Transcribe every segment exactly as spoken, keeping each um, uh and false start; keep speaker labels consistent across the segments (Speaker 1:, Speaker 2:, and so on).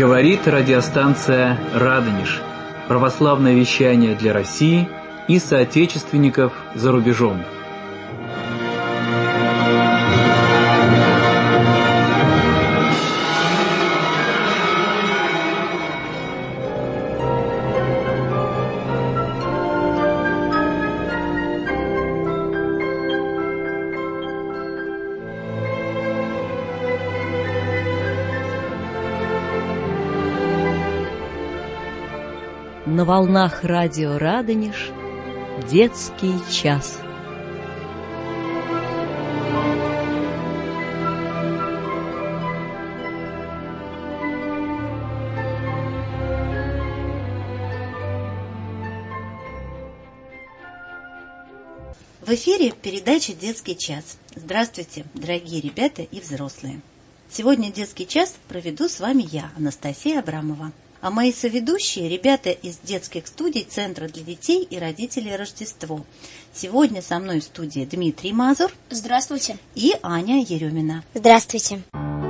Speaker 1: Говорит радиостанция «Радонеж». Православное вещание для России и соотечественников за рубежом.
Speaker 2: На волнах радио «Радонеж» детский час.
Speaker 3: В эфире передача «Детский час». Здравствуйте, дорогие ребята и взрослые. Сегодня детский час проведу с вами я, Анастасия Абрамова. А мои соведущие – ребята из детских студий Центра для детей и родителей Рождество. Сегодня со мной в студии Дмитрий Мазур.
Speaker 4: Здравствуйте.
Speaker 3: И Аня Еремина.
Speaker 4: Здравствуйте.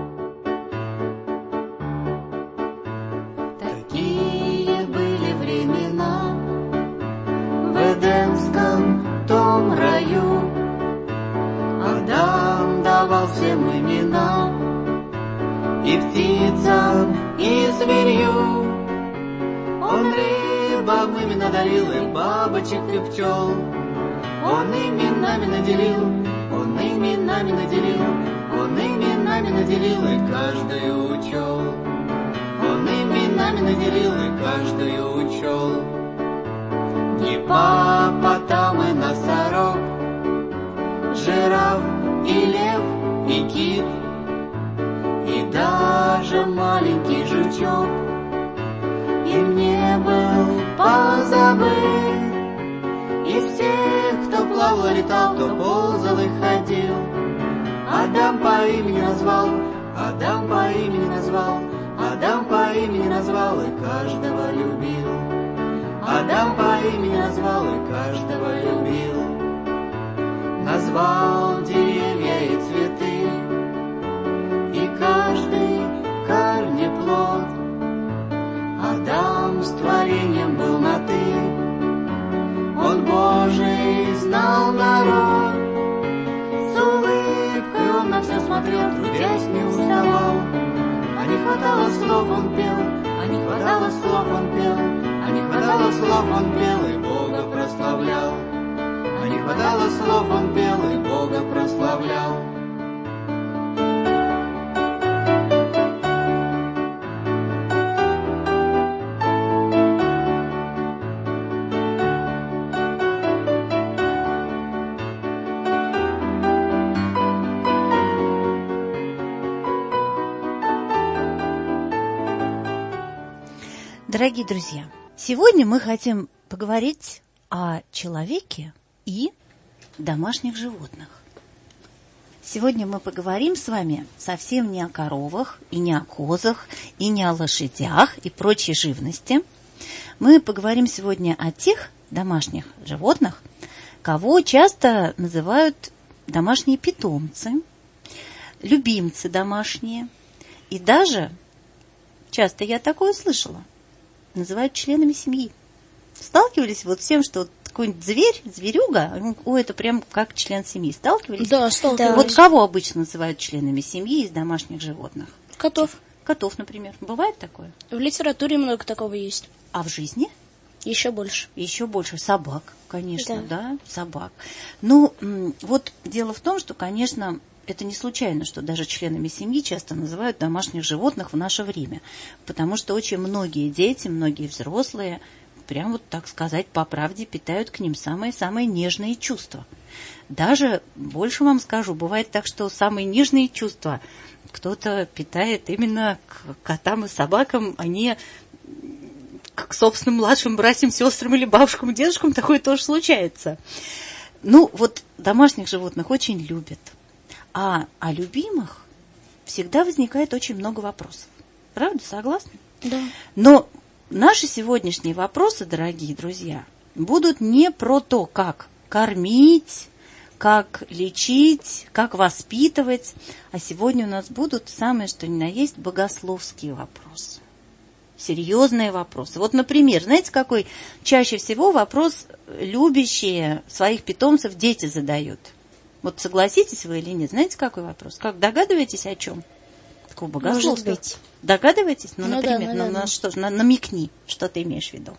Speaker 5: Такие были времена в Эдемском том раю. Адам давал всем имена, и птицам, и зверью. Он рыбам имена дарил, и бабочек, и пчел. Он именами наделил, он именами наделил, он именами наделил, и каждую учел. Он именами наделил, и каждую учел. Гиппопотам и носорог, жираф и лев и кит, и даже маленький жучок им не был позабыт. Из всех, кто плавал, летал, кто ползал и ходил, Адам по имени назвал, Адам по имени назвал, Адам по имени назвал и каждого любил. Адам по имени назвал и каждого любил. Назвал деревья и цветы, и каждый корнеплод. Адам с творением был на «ты», он Божий знал народ. С улыбкой он на все смотрел, трудясь не уставал. А не хватало слов, он пел, а не хватало слов, он пел, а не хватало слов, он пел и Бога прославлял. А не хватало слов, он пел и Бога прославлял.
Speaker 3: Дорогие друзья, сегодня мы хотим поговорить о человеке и домашних животных. Сегодня мы поговорим с вами совсем не о коровах, и не о козах, и не о лошадях и прочей живности. Мы поговорим сегодня о тех домашних животных, кого часто называют домашние питомцы, любимцы домашние, и даже, часто я такое слышала, называют членами семьи. Сталкивались вот с тем, что вот какой-нибудь зверь, зверюга, ой, это прям как член семьи. Сталкивались?
Speaker 4: Да, сталкивались.
Speaker 3: Вот кого обычно называют членами семьи из домашних животных?
Speaker 4: Котов.
Speaker 3: Котов, например. Бывает такое?
Speaker 4: В литературе много такого есть.
Speaker 3: А в жизни?
Speaker 4: Еще больше.
Speaker 3: Еще больше. Собак, конечно, да,
Speaker 4: да?
Speaker 3: собак. Ну, вот дело в том, что, конечно, это не случайно, что даже членами семьи часто называют домашних животных в наше время. Потому что очень многие дети, многие взрослые, прям вот, так сказать, по правде питают к ним самые-самые нежные чувства. Даже, больше вам скажу, бывает так, что самые нежные чувства кто-то питает именно к котам и собакам, а не к собственным младшим братьям, сестрам или бабушкам, дедушкам. Такое тоже случается. Ну, вот домашних животных очень любят. А о любимых всегда возникает очень много вопросов. Правда, согласны?
Speaker 4: Да.
Speaker 3: Но наши сегодняшние вопросы, дорогие друзья, будут не про то, как кормить, как лечить, как воспитывать, а сегодня у нас будут самые что ни на есть богословские вопросы. серьезные вопросы. Вот, например, знаете, какой чаще всего вопрос любящие своих питомцев дети задают? Вот согласитесь вы или нет? Знаете, какой вопрос? Как догадываетесь, о чем? Такого богословства.
Speaker 4: Может быть.
Speaker 3: Догадываетесь? Ну,
Speaker 4: Ну
Speaker 3: например,
Speaker 4: да,
Speaker 3: ну,
Speaker 4: наверное.
Speaker 3: на что же, на- намекни, что ты имеешь в виду.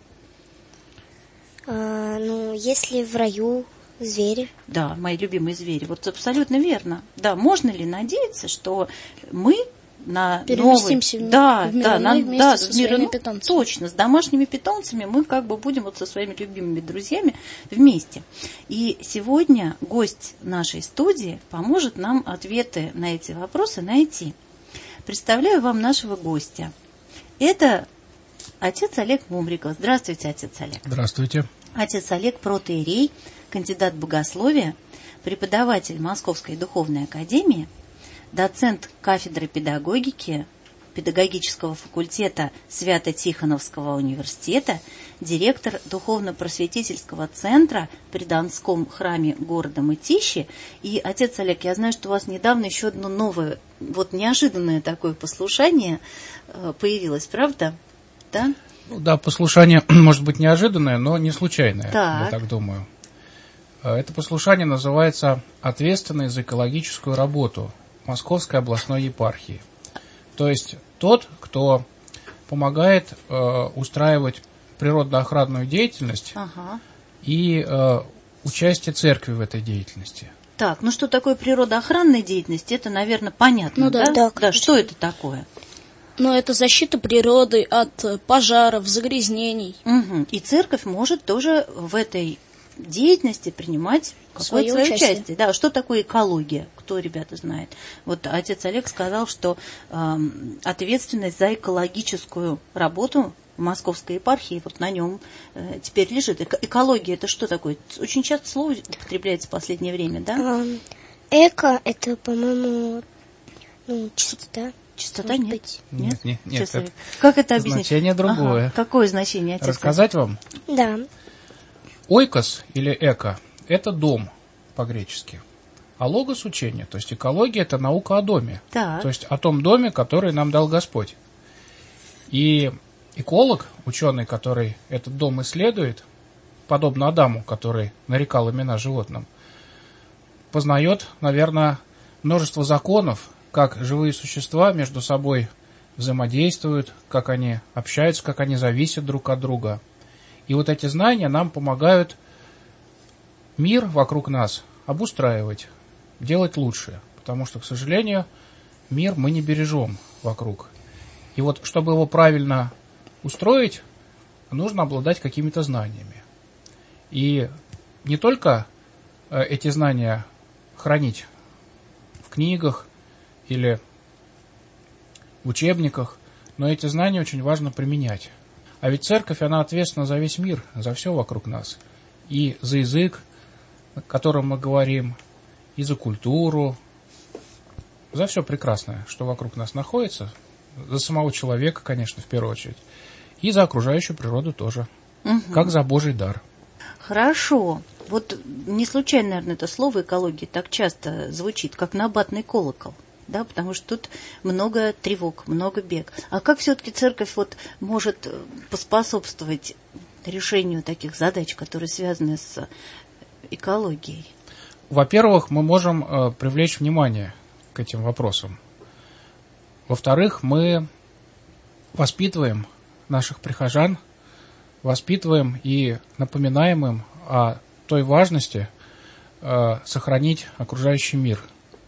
Speaker 6: А, ну, если в раю звери.
Speaker 3: Да, мои любимые звери. Вот абсолютно верно. Да, можно ли надеяться, что мы на
Speaker 4: Переместимся
Speaker 3: новый...
Speaker 4: в ми-
Speaker 3: да,
Speaker 4: в мир
Speaker 3: да,
Speaker 4: иной
Speaker 3: на-
Speaker 4: вместе
Speaker 3: да,
Speaker 4: со
Speaker 3: в мир
Speaker 4: своими
Speaker 3: иной.
Speaker 4: питомцами.
Speaker 3: Точно, с домашними питомцами мы как бы будем вот со своими любимыми друзьями вместе. И сегодня гость нашей студии поможет нам ответы на эти вопросы найти. Представляю вам нашего гостя. Это отец Олег Мумриков. Здравствуйте, отец Олег.
Speaker 7: Здравствуйте.
Speaker 3: Отец Олег протоиерей, кандидат богословия, преподаватель Московской духовной академии, доцент кафедры педагогики педагогического факультета Свято-Тихоновского университета, директор духовно-просветительского центра при Донском храме города Мытищи. И, отец Олег, я знаю, что у вас недавно еще одно новое, вот неожиданное такое послушание появилось, правда? Да?
Speaker 7: Ну, да, послушание может быть неожиданное, но не случайное,
Speaker 3: Так.
Speaker 7: я так думаю. Это послушание называется «Ответственный за экологическую работу Московской областной епархии». То есть тот, кто помогает э, устраивать природоохранную деятельность
Speaker 3: Ага.
Speaker 7: и э, участие церкви в этой деятельности.
Speaker 3: Так, ну что такое природоохранная деятельность, это, наверное, понятно,
Speaker 4: Ну да,
Speaker 3: да?
Speaker 6: да,
Speaker 3: Да,
Speaker 6: конечно.
Speaker 3: что это такое?
Speaker 4: Но это защита природы от э, пожаров, загрязнений.
Speaker 3: Угу. И церковь может тоже в этой деятельности принимать какое-то
Speaker 4: Свое
Speaker 3: свое
Speaker 4: участие.
Speaker 3: участие. Да, что такое экология? Кто, ребята, знает? Вот отец Олег сказал, что эм, ответственность за экологическую работу в Московской епархии вот на нем э, теперь лежит. Эко- экология это что такое? Очень часто слово употребляется в последнее время, да?
Speaker 6: А, эко — это, по-моему, ну, чистота.
Speaker 3: Чистота
Speaker 6: может
Speaker 3: нет.
Speaker 6: быть.
Speaker 7: Нет, нет, нет,
Speaker 3: Сейчас,
Speaker 7: это
Speaker 3: Олег. Как это объяснить?
Speaker 7: значение другое.
Speaker 3: Ага. Какое значение, отец Олег?
Speaker 7: Рассказать вам?
Speaker 6: Да.
Speaker 7: Ойкос или эко – это дом по-гречески. А логос – учение, то есть экология – это наука о доме.
Speaker 3: Так.
Speaker 7: То есть о том доме, который нам дал Господь. И эколог, ученый, который этот дом исследует, подобно Адаму, который нарекал имена животным, познает, наверное, множество законов, как живые существа между собой взаимодействуют, как они общаются, как они зависят друг от друга. И вот эти знания нам помогают мир вокруг нас обустраивать, делать лучше. Потому что, к сожалению, мир мы не бережем вокруг. И вот, чтобы его правильно устроить, нужно обладать какими-то знаниями. И не только э, эти знания хранить в книгах или в учебниках, но эти знания очень важно применять. А ведь церковь, она ответственна за весь мир, за все вокруг нас. И за язык, о котором мы говорим, и за культуру, за все прекрасное, что вокруг нас находится, за самого человека, конечно, в первую очередь, и за окружающую природу тоже,
Speaker 3: Мгм.
Speaker 7: как за Божий дар.
Speaker 3: Хорошо. Вот не случайно, наверное, это слово экология так часто звучит, как набатный колокол. Да, потому что тут много тревог, много бед. А как все-таки церковь вот может поспособствовать решению таких задач, которые связаны с экологией?
Speaker 7: Во-первых, мы можем э, привлечь внимание к этим вопросам. Во-вторых, мы воспитываем наших прихожан, воспитываем и напоминаем им о той важности э, сохранить окружающий мир.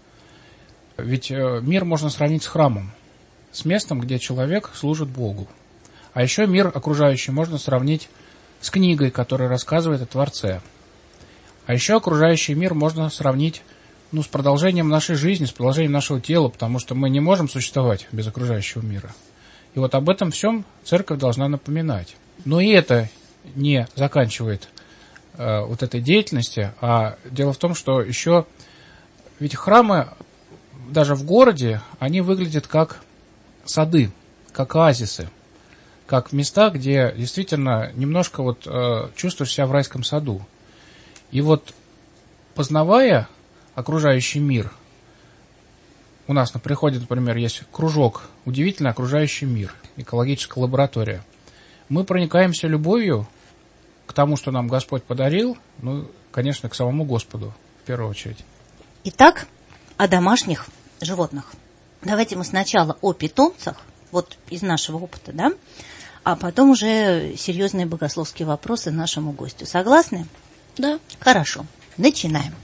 Speaker 7: Ведь э, мир можно сравнить с храмом, с местом, где человек служит Богу. А еще мир окружающий можно сравнить с книгой, которая рассказывает о Творце. А еще окружающий мир можно сравнить ну, с продолжением нашей жизни, с продолжением нашего тела, потому что мы не можем существовать без окружающего мира. И вот об этом всем церковь должна напоминать. Но и это не заканчивает э, вот этой деятельности, а дело в том, что еще ведь храмы даже в городе, они выглядят как сады, как оазисы, как места, где действительно немножко вот э, чувствуешь себя в райском саду. И вот, познавая окружающий мир, у нас на приходе, например, есть кружок «Удивительный окружающий мир», экологическая лаборатория. Мы проникаемся любовью к тому, что нам Господь подарил, ну, конечно, к самому Господу, в первую очередь.
Speaker 3: Итак, о домашних животных. Давайте мы сначала о питомцах, вот из нашего опыта, да, а потом уже серьезные богословские вопросы нашему гостю. Согласны?
Speaker 4: Да.
Speaker 3: Хорошо, начинаем.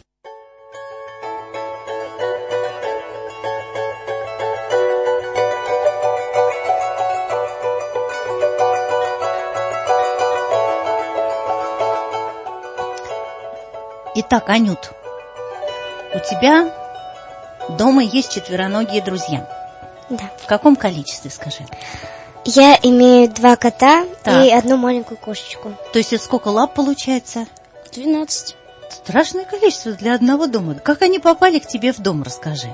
Speaker 3: Итак, Анют, у тебя дома есть четвероногие друзья.
Speaker 6: Да.
Speaker 3: В каком количестве, скажи?
Speaker 6: Я имею два кота
Speaker 3: Так.
Speaker 6: и одну маленькую кошечку.
Speaker 3: То есть это сколько лап получается?
Speaker 4: двенадцать.
Speaker 3: Страшное количество для одного дома. Как они попали к тебе в дом, расскажи.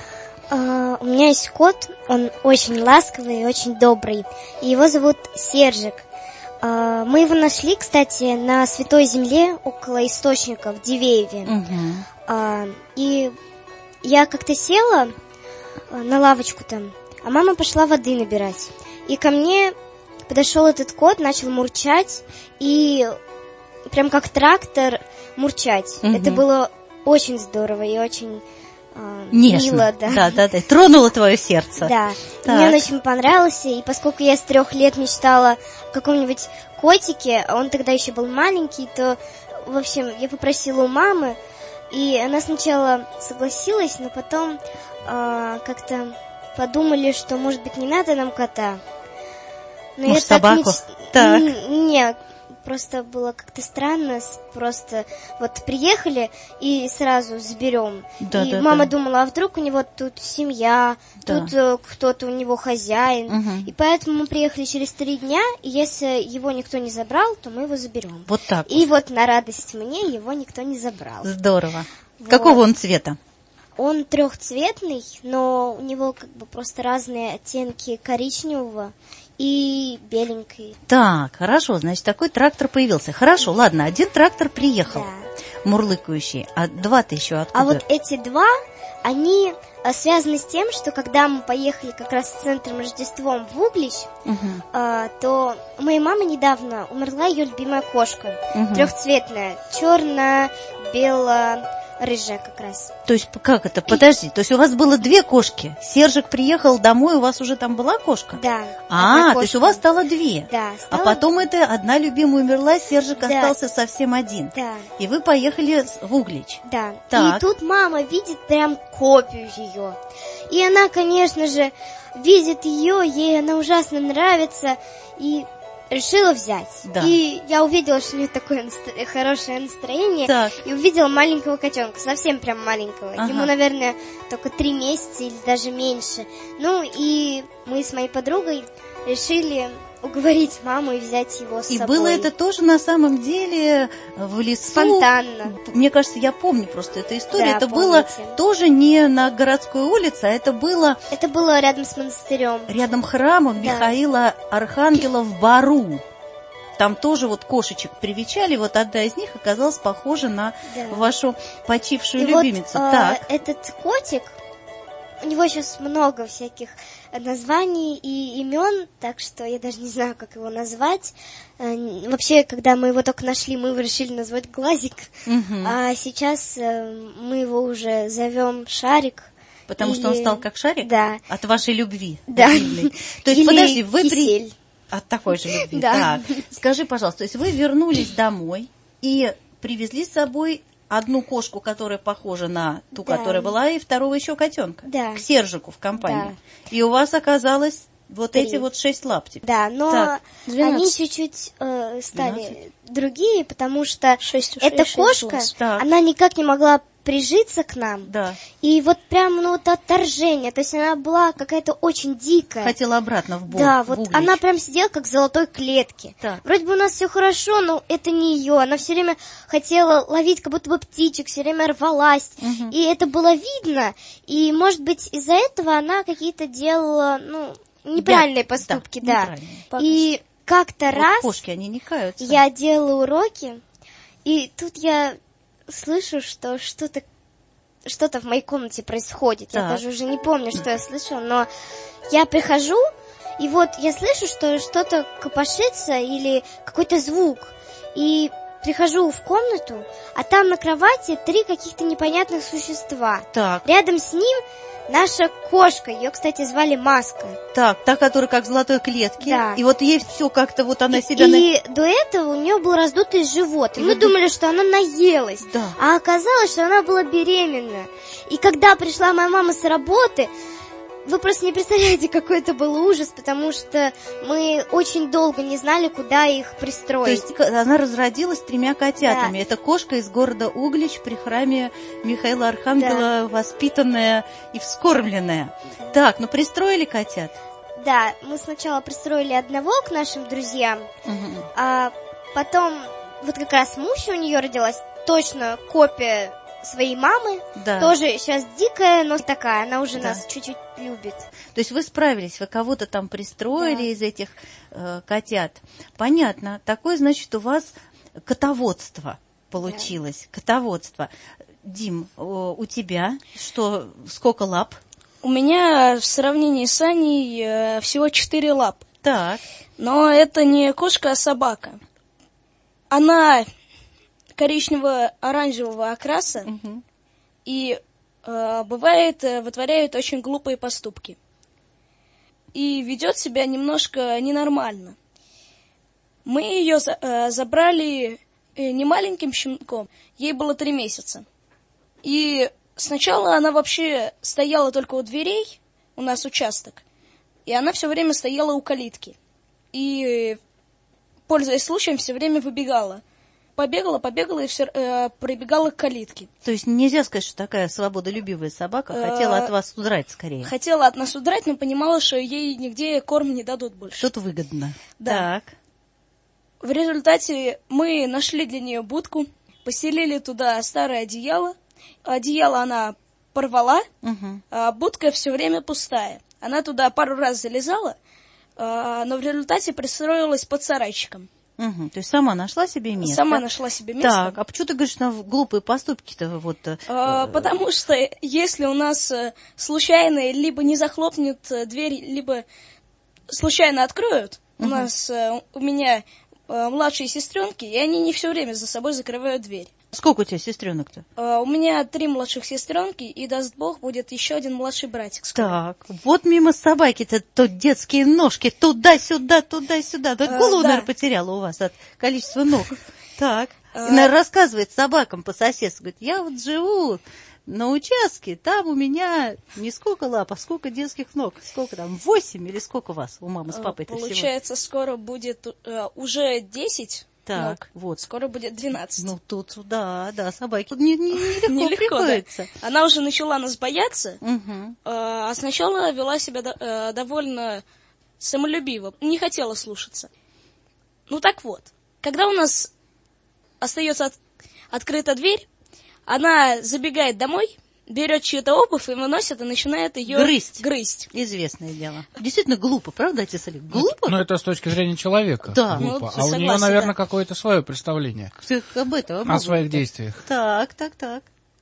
Speaker 6: А, у меня есть кот, он очень ласковый и очень добрый. И его зовут Сержик. А, мы его нашли, кстати, на Святой Земле около источника в Дивееве.
Speaker 3: Угу.
Speaker 6: А, и я как-то села а, на лавочку там, а мама пошла воды набирать. И ко мне подошел этот кот, начал мурчать, и прям как трактор мурчать.
Speaker 3: Угу.
Speaker 6: Это было очень здорово и очень а,
Speaker 3: Нежно.
Speaker 6: мило. Да.
Speaker 3: Да, да, да. Тронуло твое сердце.
Speaker 6: Да,
Speaker 3: Так.
Speaker 6: мне он очень понравился, и поскольку я с трех лет мечтала о каком-нибудь котике, а он тогда еще был маленький, то, в общем, я попросила у мамы, и она сначала согласилась, но потом а, как-то подумали, что, может быть, не надо нам кота. Но
Speaker 3: Может,
Speaker 6: я так
Speaker 3: собаку?
Speaker 6: меч-
Speaker 3: Так.
Speaker 6: Н- Нет, просто было как-то странно, с- просто вот приехали и сразу заберем.
Speaker 3: Да,
Speaker 6: и
Speaker 3: да,
Speaker 6: мама
Speaker 3: да.
Speaker 6: думала, а вдруг у него тут семья,
Speaker 3: Да.
Speaker 6: тут э, кто-то у него хозяин.
Speaker 3: Мгм.
Speaker 6: И поэтому мы приехали через три дня, и если его никто не забрал, то мы его заберем.
Speaker 3: Вот так.
Speaker 6: И вот на радость мне его никто не забрал.
Speaker 3: Здорово.
Speaker 6: Вот.
Speaker 3: Какого он цвета?
Speaker 6: Он трехцветный, но у него как бы просто разные оттенки коричневого и беленькой.
Speaker 3: Так, хорошо, значит, такой трактор появился. Хорошо, ладно, один трактор приехал,
Speaker 6: Да.
Speaker 3: мурлыкающий, а два-то еще откуда?
Speaker 6: А вот эти два, они а, связаны с тем, что когда мы поехали как раз с центром Рождеством в Углич,
Speaker 3: Мгм.
Speaker 6: а, то у моей мамы недавно умерла ее любимая кошка,
Speaker 3: Мгм.
Speaker 6: трехцветная, черная, белая, рыжая как раз.
Speaker 3: То есть как это? Подожди, то есть у вас было две кошки. Сержик приехал домой, у вас уже там была кошка?
Speaker 6: Да.
Speaker 3: А,
Speaker 6: одна
Speaker 3: то есть у
Speaker 6: кошка.
Speaker 3: вас стало две.
Speaker 6: Да.
Speaker 3: А
Speaker 6: стала-
Speaker 3: потом это одна любимая умерла, Сержик
Speaker 6: Да.
Speaker 3: остался совсем один.
Speaker 6: Да.
Speaker 3: И вы поехали с- в Углич.
Speaker 6: Да.
Speaker 3: Так.
Speaker 6: И тут мама видит прям копию ее. И она, конечно же, видит ее, ей она ужасно нравится, и решила взять.
Speaker 3: Да.
Speaker 6: И я увидела, что у нее такое наст- хорошее настроение,
Speaker 3: Так.
Speaker 6: и увидела маленького котенка, совсем прям маленького.
Speaker 3: Ага.
Speaker 6: Ему, наверное, только три месяца или даже меньше. Ну, и мы с моей подругой решили уговорить маму и взять его с
Speaker 3: И
Speaker 6: собой.
Speaker 3: было это тоже на самом деле в лесу.
Speaker 6: Спонтанно.
Speaker 3: Мне кажется, я помню просто эту историю.
Speaker 6: Да,
Speaker 3: это было
Speaker 6: помните.
Speaker 3: тоже не на городской улице, а это было
Speaker 6: Это было рядом с монастырем.
Speaker 3: рядом храмом
Speaker 6: Да.
Speaker 3: Михаила Архангела в Бару. Там тоже вот кошечек привечали, вот одна из них оказалась похожа на
Speaker 6: Да.
Speaker 3: вашу почившую
Speaker 6: И вот,
Speaker 3: любимицу.
Speaker 6: э,
Speaker 3: Так,
Speaker 6: этот котик, у него сейчас много всяких названий и имен, так что я даже не знаю, как его назвать. Э, н- Вообще, когда мы его только нашли, мы его решили назвать Глазик,
Speaker 3: Мгм.
Speaker 6: а сейчас э, мы его уже зовем Шарик.
Speaker 3: потому что он
Speaker 6: или-
Speaker 3: стал как шарик
Speaker 6: Да.
Speaker 3: от вашей любви.
Speaker 6: Да.
Speaker 3: обильной. То есть,
Speaker 6: Или
Speaker 3: подожди, вы при...
Speaker 6: Кисель.
Speaker 3: От такой же любви.
Speaker 6: Да.
Speaker 3: Так, скажи, пожалуйста, то есть вы вернулись домой и привезли с собой одну кошку, которая похожа на ту,
Speaker 6: Да.
Speaker 3: которая была, и второго еще котенка.
Speaker 6: Да.
Speaker 3: К Сержику в компанию. И у вас оказалось вот
Speaker 6: Три.
Speaker 3: эти вот шесть лаптиков.
Speaker 6: Да, но
Speaker 3: Так,
Speaker 6: они
Speaker 4: двенадцать.
Speaker 6: чуть-чуть э, стали
Speaker 3: двенадцать.
Speaker 6: другие, потому что
Speaker 4: Шесть ушей,
Speaker 6: эта
Speaker 4: шесть
Speaker 6: кошка,
Speaker 4: глаз.
Speaker 3: Так.
Speaker 6: она никак не могла прижиться к нам.
Speaker 3: Да.
Speaker 6: И вот прям, ну, вот отторжение, то есть она была какая-то очень дикая.
Speaker 3: Хотела обратно в бок.
Speaker 6: Да,
Speaker 3: в
Speaker 6: вот
Speaker 3: Углич.
Speaker 6: она прям сидела как в золотой клетке.
Speaker 3: Так.
Speaker 6: Вроде бы у нас все хорошо, но это не ее. Она все время хотела ловить как будто бы птичек, все время рвалась.
Speaker 3: Мгм.
Speaker 6: И это было видно. И, может быть, из-за этого она какие-то делала, ну, неправильные
Speaker 3: Да,
Speaker 6: поступки,
Speaker 3: да,
Speaker 6: да.
Speaker 3: неправильные.
Speaker 6: И как-то
Speaker 3: Вот
Speaker 6: раз
Speaker 3: кошки, они не каются.
Speaker 6: я делала уроки, и тут я слышу, что что-то что-то в моей комнате происходит.
Speaker 3: Так.
Speaker 6: Я даже уже не помню, что я слышала, но я прихожу, и вот я слышу, что что-то копошится или какой-то звук. И прихожу в комнату, а там на кровати три каких-то непонятных существа.
Speaker 3: Так.
Speaker 6: Рядом с ним наша кошка, ее, кстати, звали Маска.
Speaker 3: Так, та, которая как в золотой клетке.
Speaker 6: Да.
Speaker 3: И вот ей все как-то вот она
Speaker 6: И,
Speaker 3: себя...
Speaker 6: и до этого у нее был раздутый живот. И мы думали, что она наелась.
Speaker 3: Да.
Speaker 6: А оказалось, что она была беременна. И когда пришла моя мама с работы, вы просто не представляете, какой это был ужас, потому что мы очень долго не знали, куда их
Speaker 3: То
Speaker 6: пристроить.
Speaker 3: есть она разродилась тремя котятами.
Speaker 6: Да.
Speaker 3: Это кошка из города Углич при храме Михаила Архангела, воспитанная и вскормленная. Так, ну пристроили котят?
Speaker 6: Да, мы сначала пристроили одного к нашим друзьям,
Speaker 3: Мгм.
Speaker 6: а потом вот как раз муж у нее родилась, точно копия своей мамы,
Speaker 3: Да.
Speaker 6: тоже сейчас дикая, но такая, она уже
Speaker 3: Да.
Speaker 6: нас чуть-чуть любит.
Speaker 3: То есть вы справились, вы кого-то там пристроили
Speaker 6: Да.
Speaker 3: из этих э, котят. Понятно. Такое, значит, у вас котоводство получилось. Котоводство. Дим, о, у тебя что, сколько лап?
Speaker 4: У меня в сравнении с Аней э, всего четыре лапы.
Speaker 3: Так.
Speaker 4: Но это не кошка, а собака. Она коричнево-оранжевого окраса
Speaker 3: Мгм.
Speaker 4: и э, бывает э, вытворяет очень глупые поступки. И ведет себя немножко ненормально. Мы ее за- э, забрали э, не маленьким щенком, ей было три месяца. И сначала она вообще стояла только у дверей, у нас участок, и она все время стояла у калитки. И, пользуясь случаем, все время выбегала. Побегала, побегала и все, э, прибегала к калитке.
Speaker 3: То есть нельзя сказать, что такая свободолюбивая собака хотела от вас удрать скорее.
Speaker 4: Хотела от нас удрать, но понимала, что ей нигде корм не дадут больше.
Speaker 3: Что-то выгодно.
Speaker 4: Да.
Speaker 3: Так.
Speaker 4: В результате мы нашли для нее будку, поселили туда старое одеяло. Одеяло она порвала,
Speaker 3: Мгм.
Speaker 4: а будка все время пустая. Она туда пару раз залезала, а, но в результате пристроилась под сарайчиком.
Speaker 3: Мгм. То есть сама нашла себе место.
Speaker 4: Сама нашла себе место.
Speaker 3: Так, а почему ты говоришь, на глупые поступки-то вот... э,
Speaker 4: А, потому что если у нас э, случайно либо не захлопнет э, дверь, либо случайно откроют, у нас, э, у меня э, младшие сестренки, и они не все время за собой закрывают дверь.
Speaker 3: Сколько у тебя сестренок-то?
Speaker 4: А, у меня три младших сестренки, и, даст Бог, будет еще один младший братик скоро.
Speaker 3: Так, вот мимо собаки-то то детские ножки, туда-сюда, туда-сюда. Да
Speaker 4: А,
Speaker 3: голову,
Speaker 4: да.
Speaker 3: наверное, потеряла у вас от количества ног. Так, и,
Speaker 4: А.
Speaker 3: наверное, рассказывает собакам по соседству. Говорит, я вот живу на участке, там у меня не сколько лап, а сколько детских ног. Сколько там, восемь или сколько у вас, у мамы с
Speaker 4: А,
Speaker 3: папой-то всего?
Speaker 4: Получается, скоро будет э, уже десять
Speaker 3: Так,
Speaker 4: ног,
Speaker 3: вот.
Speaker 4: скоро будет двенадцать.
Speaker 3: Ну, тут, да, да, собаки не, не, нелегко
Speaker 4: Нелегко, да.
Speaker 3: приходится.
Speaker 4: Она уже начала нас бояться,
Speaker 3: Мгм.
Speaker 4: а сначала вела себя до- э, довольно самолюбиво, не хотела слушаться. Ну так вот, когда у нас остается от- открыта дверь, она забегает домой, берет чью-то обувь и выносит, и начинает ее
Speaker 3: Грызть.
Speaker 4: грызть.
Speaker 3: Известное дело. Действительно глупо, правда, отец Олег? Глупо?
Speaker 7: Ну, это с точки зрения человека.
Speaker 3: Да.
Speaker 7: Глупо.
Speaker 4: Ну,
Speaker 7: а у нее,
Speaker 4: согласна,
Speaker 7: наверное,
Speaker 4: да.
Speaker 7: какое-то свое представление
Speaker 3: Ты об этом, об
Speaker 7: о
Speaker 3: этом.
Speaker 7: своих действиях.
Speaker 3: Так, так, так.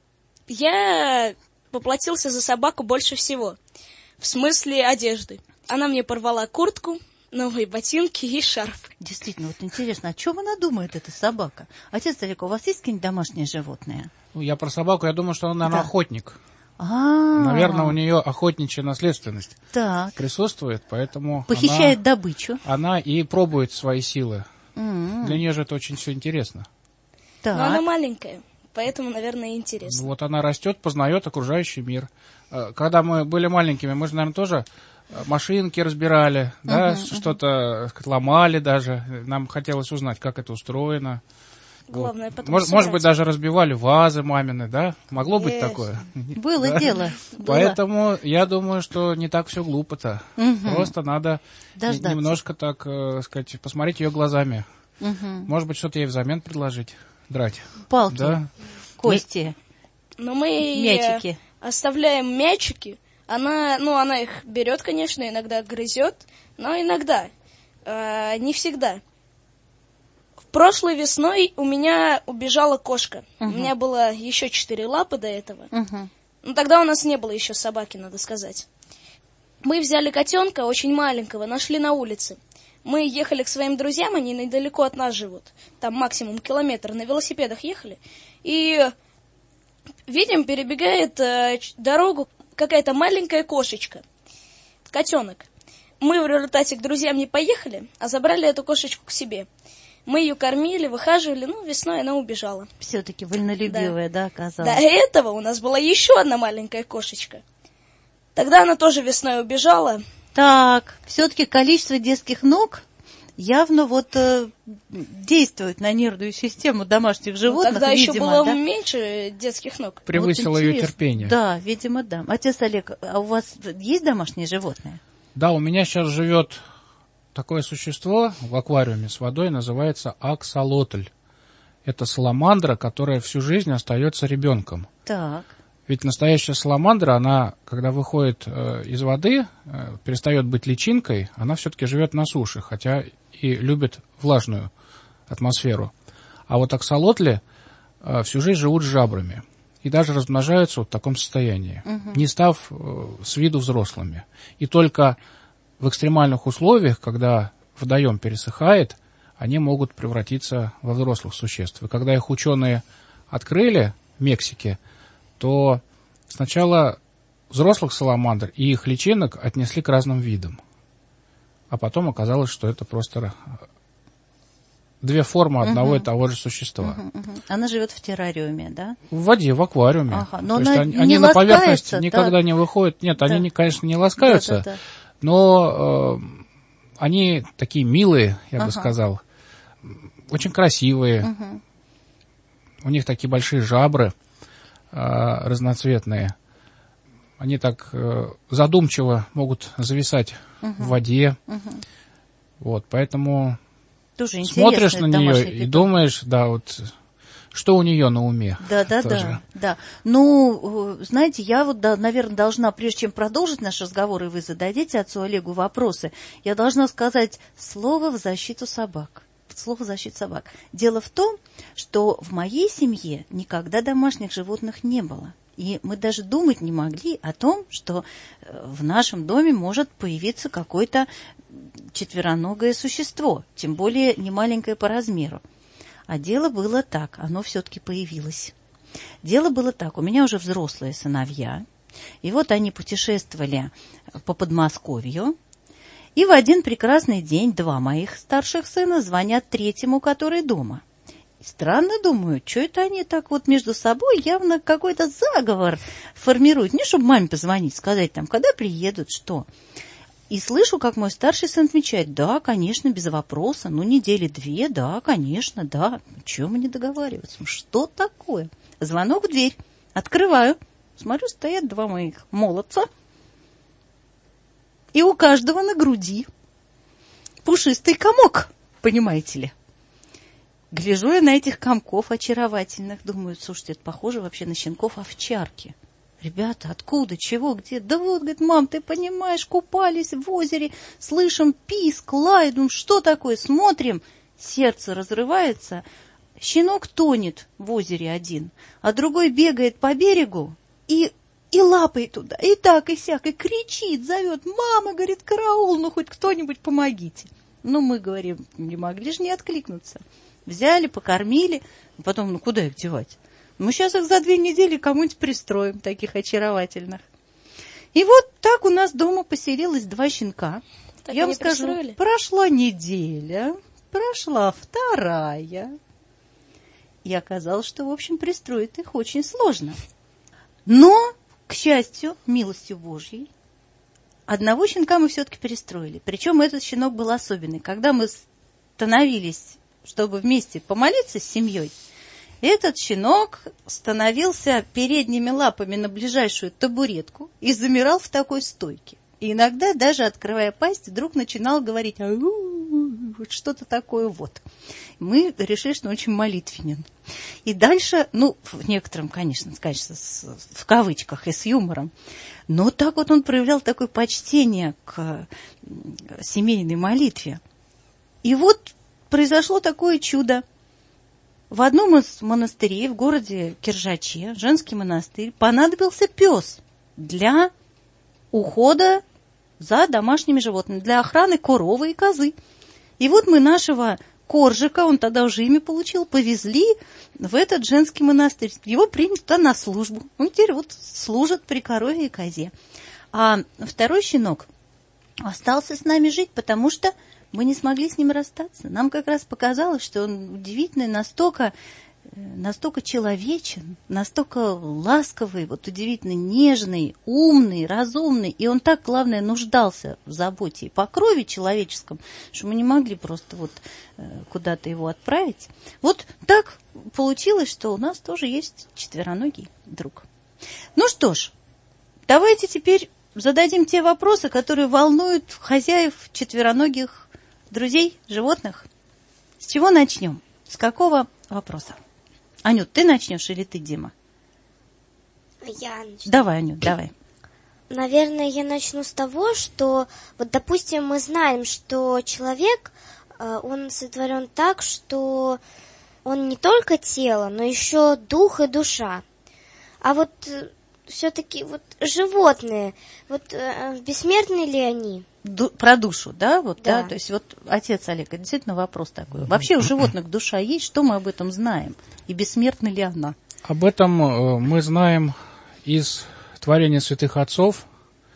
Speaker 4: Я поплатился за собаку больше всего. В смысле одежды. Она мне порвала куртку, новые ботинки и шарф.
Speaker 3: Действительно, вот интересно, о чем она думает, эта собака? Отец Олег, у вас есть какие-нибудь домашние животные?
Speaker 7: Ну, я про собаку, я думаю, что она, наверное,
Speaker 3: Да.
Speaker 7: охотник.
Speaker 3: А,
Speaker 7: Наверное, у нее охотничья наследственность
Speaker 3: так.
Speaker 7: присутствует, поэтому
Speaker 3: Похищает
Speaker 7: она,
Speaker 3: добычу.
Speaker 7: она и пробует свои силы.
Speaker 3: М,
Speaker 7: Для нее же это очень все интересно.
Speaker 3: Так.
Speaker 4: Но она маленькая, поэтому, наверное, и интересно.
Speaker 7: Вот она растет, познает окружающий мир. Э, Когда мы были маленькими, мы же, наверное, тоже э, машинки разбирали, да, что-то так сказать, ломали даже. Нам хотелось узнать, как это устроено.
Speaker 4: Главное
Speaker 7: Вот.
Speaker 4: потом
Speaker 7: Может,
Speaker 4: собрать.
Speaker 7: может быть, даже разбивали вазы мамины, да? Могло быть
Speaker 4: Есть.
Speaker 7: такое?
Speaker 3: Было
Speaker 7: Да.
Speaker 3: дело. было.
Speaker 7: Поэтому я думаю, что не так все глупо-то.
Speaker 3: Мгм.
Speaker 7: Просто надо
Speaker 3: Дождаться.
Speaker 7: н- немножко так, э, сказать, посмотреть ее глазами.
Speaker 3: Мгм.
Speaker 7: Может быть, что-то ей взамен предложить. Драть.
Speaker 3: Палки,
Speaker 7: Да?
Speaker 3: кости,
Speaker 4: Но мы ей, э,
Speaker 3: мячики.
Speaker 4: оставляем мячики. Она, ну, она их берет, конечно, иногда грызет, но иногда, э, не всегда. Прошлой весной у меня убежала кошка. У меня было еще четыре лапы до этого.
Speaker 3: Мгм.
Speaker 4: Ну, тогда у нас не было еще собаки, надо сказать. Мы взяли котенка, очень маленького, нашли на улице. Мы ехали к своим друзьям, они недалеко от нас живут. Там максимум километр, на велосипедах ехали. И видим, перебегает э, дорогу какая-то маленькая кошечка. Котенок. Мы в результате к друзьям не поехали, а забрали эту кошечку к себе. Мы ее кормили, выхаживали, ну, весной она убежала.
Speaker 3: Все-таки вольнолюбивая, да, да, оказалась?
Speaker 4: До этого у нас была еще одна маленькая кошечка. Тогда она тоже весной убежала.
Speaker 3: Так, все-таки количество детских ног явно вот э, действует на нервную систему домашних животных.
Speaker 4: Ну, тогда
Speaker 3: видимо,
Speaker 4: еще было
Speaker 3: да?
Speaker 4: меньше детских ног.
Speaker 7: Превысило
Speaker 3: вот
Speaker 7: ее терпение.
Speaker 3: Да, видимо, да. Отец Олег, а у вас есть домашние животные?
Speaker 7: Да, у меня сейчас живет такое существо в аквариуме с водой, называется аксолотль. Это саламандра, которая всю жизнь остается ребенком.
Speaker 3: Так.
Speaker 7: Ведь настоящая саламандра, она, когда выходит э, из воды, э, перестает быть личинкой, она все-таки живет на суше, хотя и любит влажную атмосферу. А вот аксолотли э, всю жизнь живут с жабрами и даже размножаются вот в таком состоянии, угу. не став э, с виду взрослыми. И только в экстремальных условиях, когда водоем пересыхает, они могут превратиться во взрослых существ. И когда их ученые открыли в Мексике, то сначала взрослых саламандр и их личинок отнесли к разным видам. А потом оказалось, что это просто две формы одного угу. и того же существа.
Speaker 3: Угу, угу. Она живет в террариуме, да?
Speaker 7: В воде, в аквариуме.
Speaker 3: Ага. Но
Speaker 7: то
Speaker 3: она
Speaker 7: есть они,
Speaker 3: не
Speaker 7: они на поверхность
Speaker 3: да?
Speaker 7: никогда не выходят. Нет, да. они, конечно, не ласкаются, да, да, да. но э, они такие милые, я ага. бы сказал, очень красивые. Угу. У них такие большие жабры разноцветные. Они так э, задумчиво могут зависать uh-huh. в воде. Uh-huh. Вот, поэтому
Speaker 3: тоже
Speaker 7: смотришь на нее и думаешь, да, вот что у нее на уме.
Speaker 3: Да, да, да, да. Ну, знаете, я вот, да, наверное, должна, прежде чем продолжить наш разговор, и вы зададите отцу Олегу вопросы, я должна сказать слово в защиту собак. Слово «защита собак». Дело в том, что в моей семье никогда домашних животных не было. И мы даже думать не могли о том, что в нашем доме может появиться какое-то четвероногое существо, тем более не маленькое по размеру. А дело было так, оно все-таки появилось. Дело было так, у меня уже взрослые сыновья, и вот они путешествовали по Подмосковью. И в один прекрасный день два моих старших сына звонят третьему, который дома. И странно думаю, что это они так вот между собой явно какой-то заговор формируют. Не чтобы маме позвонить, сказать там, когда приедут, что. И слышу, как мой старший сын отвечает: да, конечно, без вопроса, ну недели две, да, конечно, да. Чего мы не договариваться? Что такое? Звонок в дверь. Открываю. Смотрю, стоят два моих молодца. И у каждого на груди пушистый комок, понимаете ли. Гляжу я на этих комков очаровательных, думаю, слушайте, это похоже вообще на щенков овчарки. Ребята, откуда, чего, где? Да вот, говорит, мам, ты понимаешь, купались в озере, слышим писк, лай, думаем, что такое, смотрим, сердце разрывается, щенок тонет в озере один, а другой бегает по берегу и... И лапой туда, и так, и сяк, и кричит, зовет: мама, говорит, караул, ну хоть кто-нибудь помогите. Ну, мы, говорим, не могли же не откликнуться. Взяли, покормили, потом, ну, куда их девать? Мы сейчас их за две недели кому-нибудь пристроим, таких очаровательных. И вот так у нас дома поселилось два щенка. Так я вам скажу, пристроили? Прошла неделя, прошла вторая, и оказалось, что, в общем, пристроить их очень сложно. Но... К счастью, милостью Божьей, одного щенка мы все-таки перестроили. Причем этот щенок был особенный. Когда мы становились, чтобы вместе помолиться с семьей, этот щенок становился передними лапами на ближайшую табуретку и замирал в такой стойке. И иногда, даже открывая пасть, вдруг начинал говорить: вот что-то такое вот. Мы решили, что он очень молитвенен. И дальше, ну, в некотором, конечно, конечно, с, в кавычках и с юмором, но так вот он проявлял такое почтение к семейной молитве. И вот произошло такое чудо. в одном из монастырей в городе Киржаче, женский монастырь, понадобился пес для ухода за домашними животными, для охраны коровы и козы. И вот мы нашего Коржика, он тогда уже имя получил, повезли в этот женский монастырь. Его приняли туда на службу. Он теперь вот служит при корове и козе. А второй щенок остался с нами жить, потому что мы не смогли с ним расстаться. Нам как раз показалось, что он удивительный, настолько, настолько человечен, настолько ласковый, вот удивительно нежный, умный, разумный. И он так, главное, нуждался в заботе и покрове человеческом, что мы не могли просто вот куда-то его отправить. Вот так получилось, что у нас тоже есть четвероногий друг. Ну что ж, давайте теперь зададим те вопросы, которые волнуют хозяев четвероногих друзей, животных. С чего начнем? С какого вопроса? Анют, ты начнешь или ты, Дима?
Speaker 6: Я начну.
Speaker 3: Давай, Анют, давай.
Speaker 6: Наверное, я начну с того, что, вот, допустим, мы знаем, что человек, он сотворен так, что он не только тело, но еще дух и душа. А вот все-таки вот животные, вот бессмертны ли они?
Speaker 3: Ду- про душу, да? Вот, да.
Speaker 6: Да.
Speaker 3: То есть вот, отец Олег, это действительно вопрос такой. Вообще у животных душа есть? Что мы об этом знаем? И бессмертна ли она?
Speaker 7: Об этом мы знаем из творения святых отцов.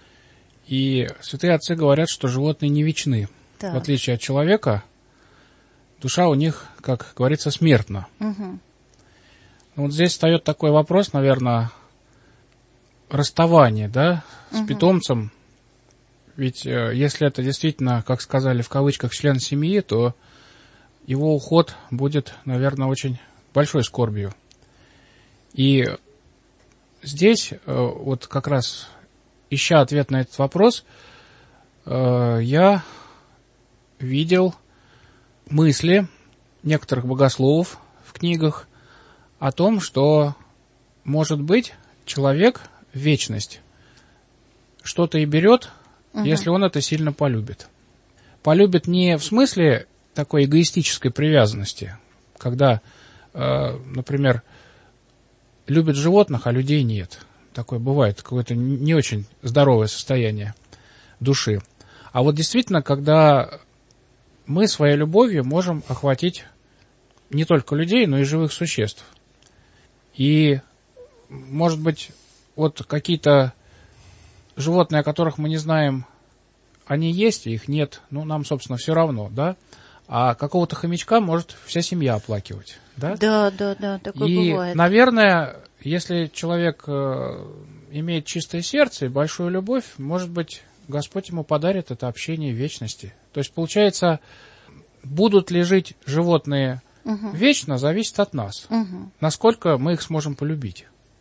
Speaker 7: И святые отцы говорят, что животные не вечны.
Speaker 3: Так.
Speaker 7: В отличие от человека, душа у них, как говорится, смертна.
Speaker 3: Угу.
Speaker 7: Вот здесь встает такой вопрос, наверное, расставание, да, с
Speaker 3: угу.
Speaker 7: питомцем. Ведь э, если это действительно, как сказали в кавычках, член семьи, то его уход будет, наверное, очень большой скорбью. И здесь, э, вот как раз ища ответ на этот вопрос, э, я видел мысли некоторых богословов в книгах о том, что, может быть, человек в вечность что-то и берет, угу. если он это сильно полюбит. Полюбит не в смысле такой эгоистической привязанности, когда, э, например, любят животных, а людей нет. Такое бывает, какое-то не очень здоровое состояние души. А вот действительно, когда мы своей любовью можем охватить не только людей, но и живых существ. И, может быть, вот какие-то животные, о которых мы не знаем, они есть, а их нет, ну, нам, собственно, все равно, да? А какого-то хомячка может вся семья оплакивать, да?
Speaker 3: Да, да, да, такое
Speaker 7: и,
Speaker 3: бывает.
Speaker 7: И, наверное, если человек э, имеет чистое сердце и большую любовь, может быть, Господь ему подарит это общение в вечности. То есть, получается, будут ли жить животные угу. вечно, зависит от нас. Угу. Насколько мы их сможем полюбить.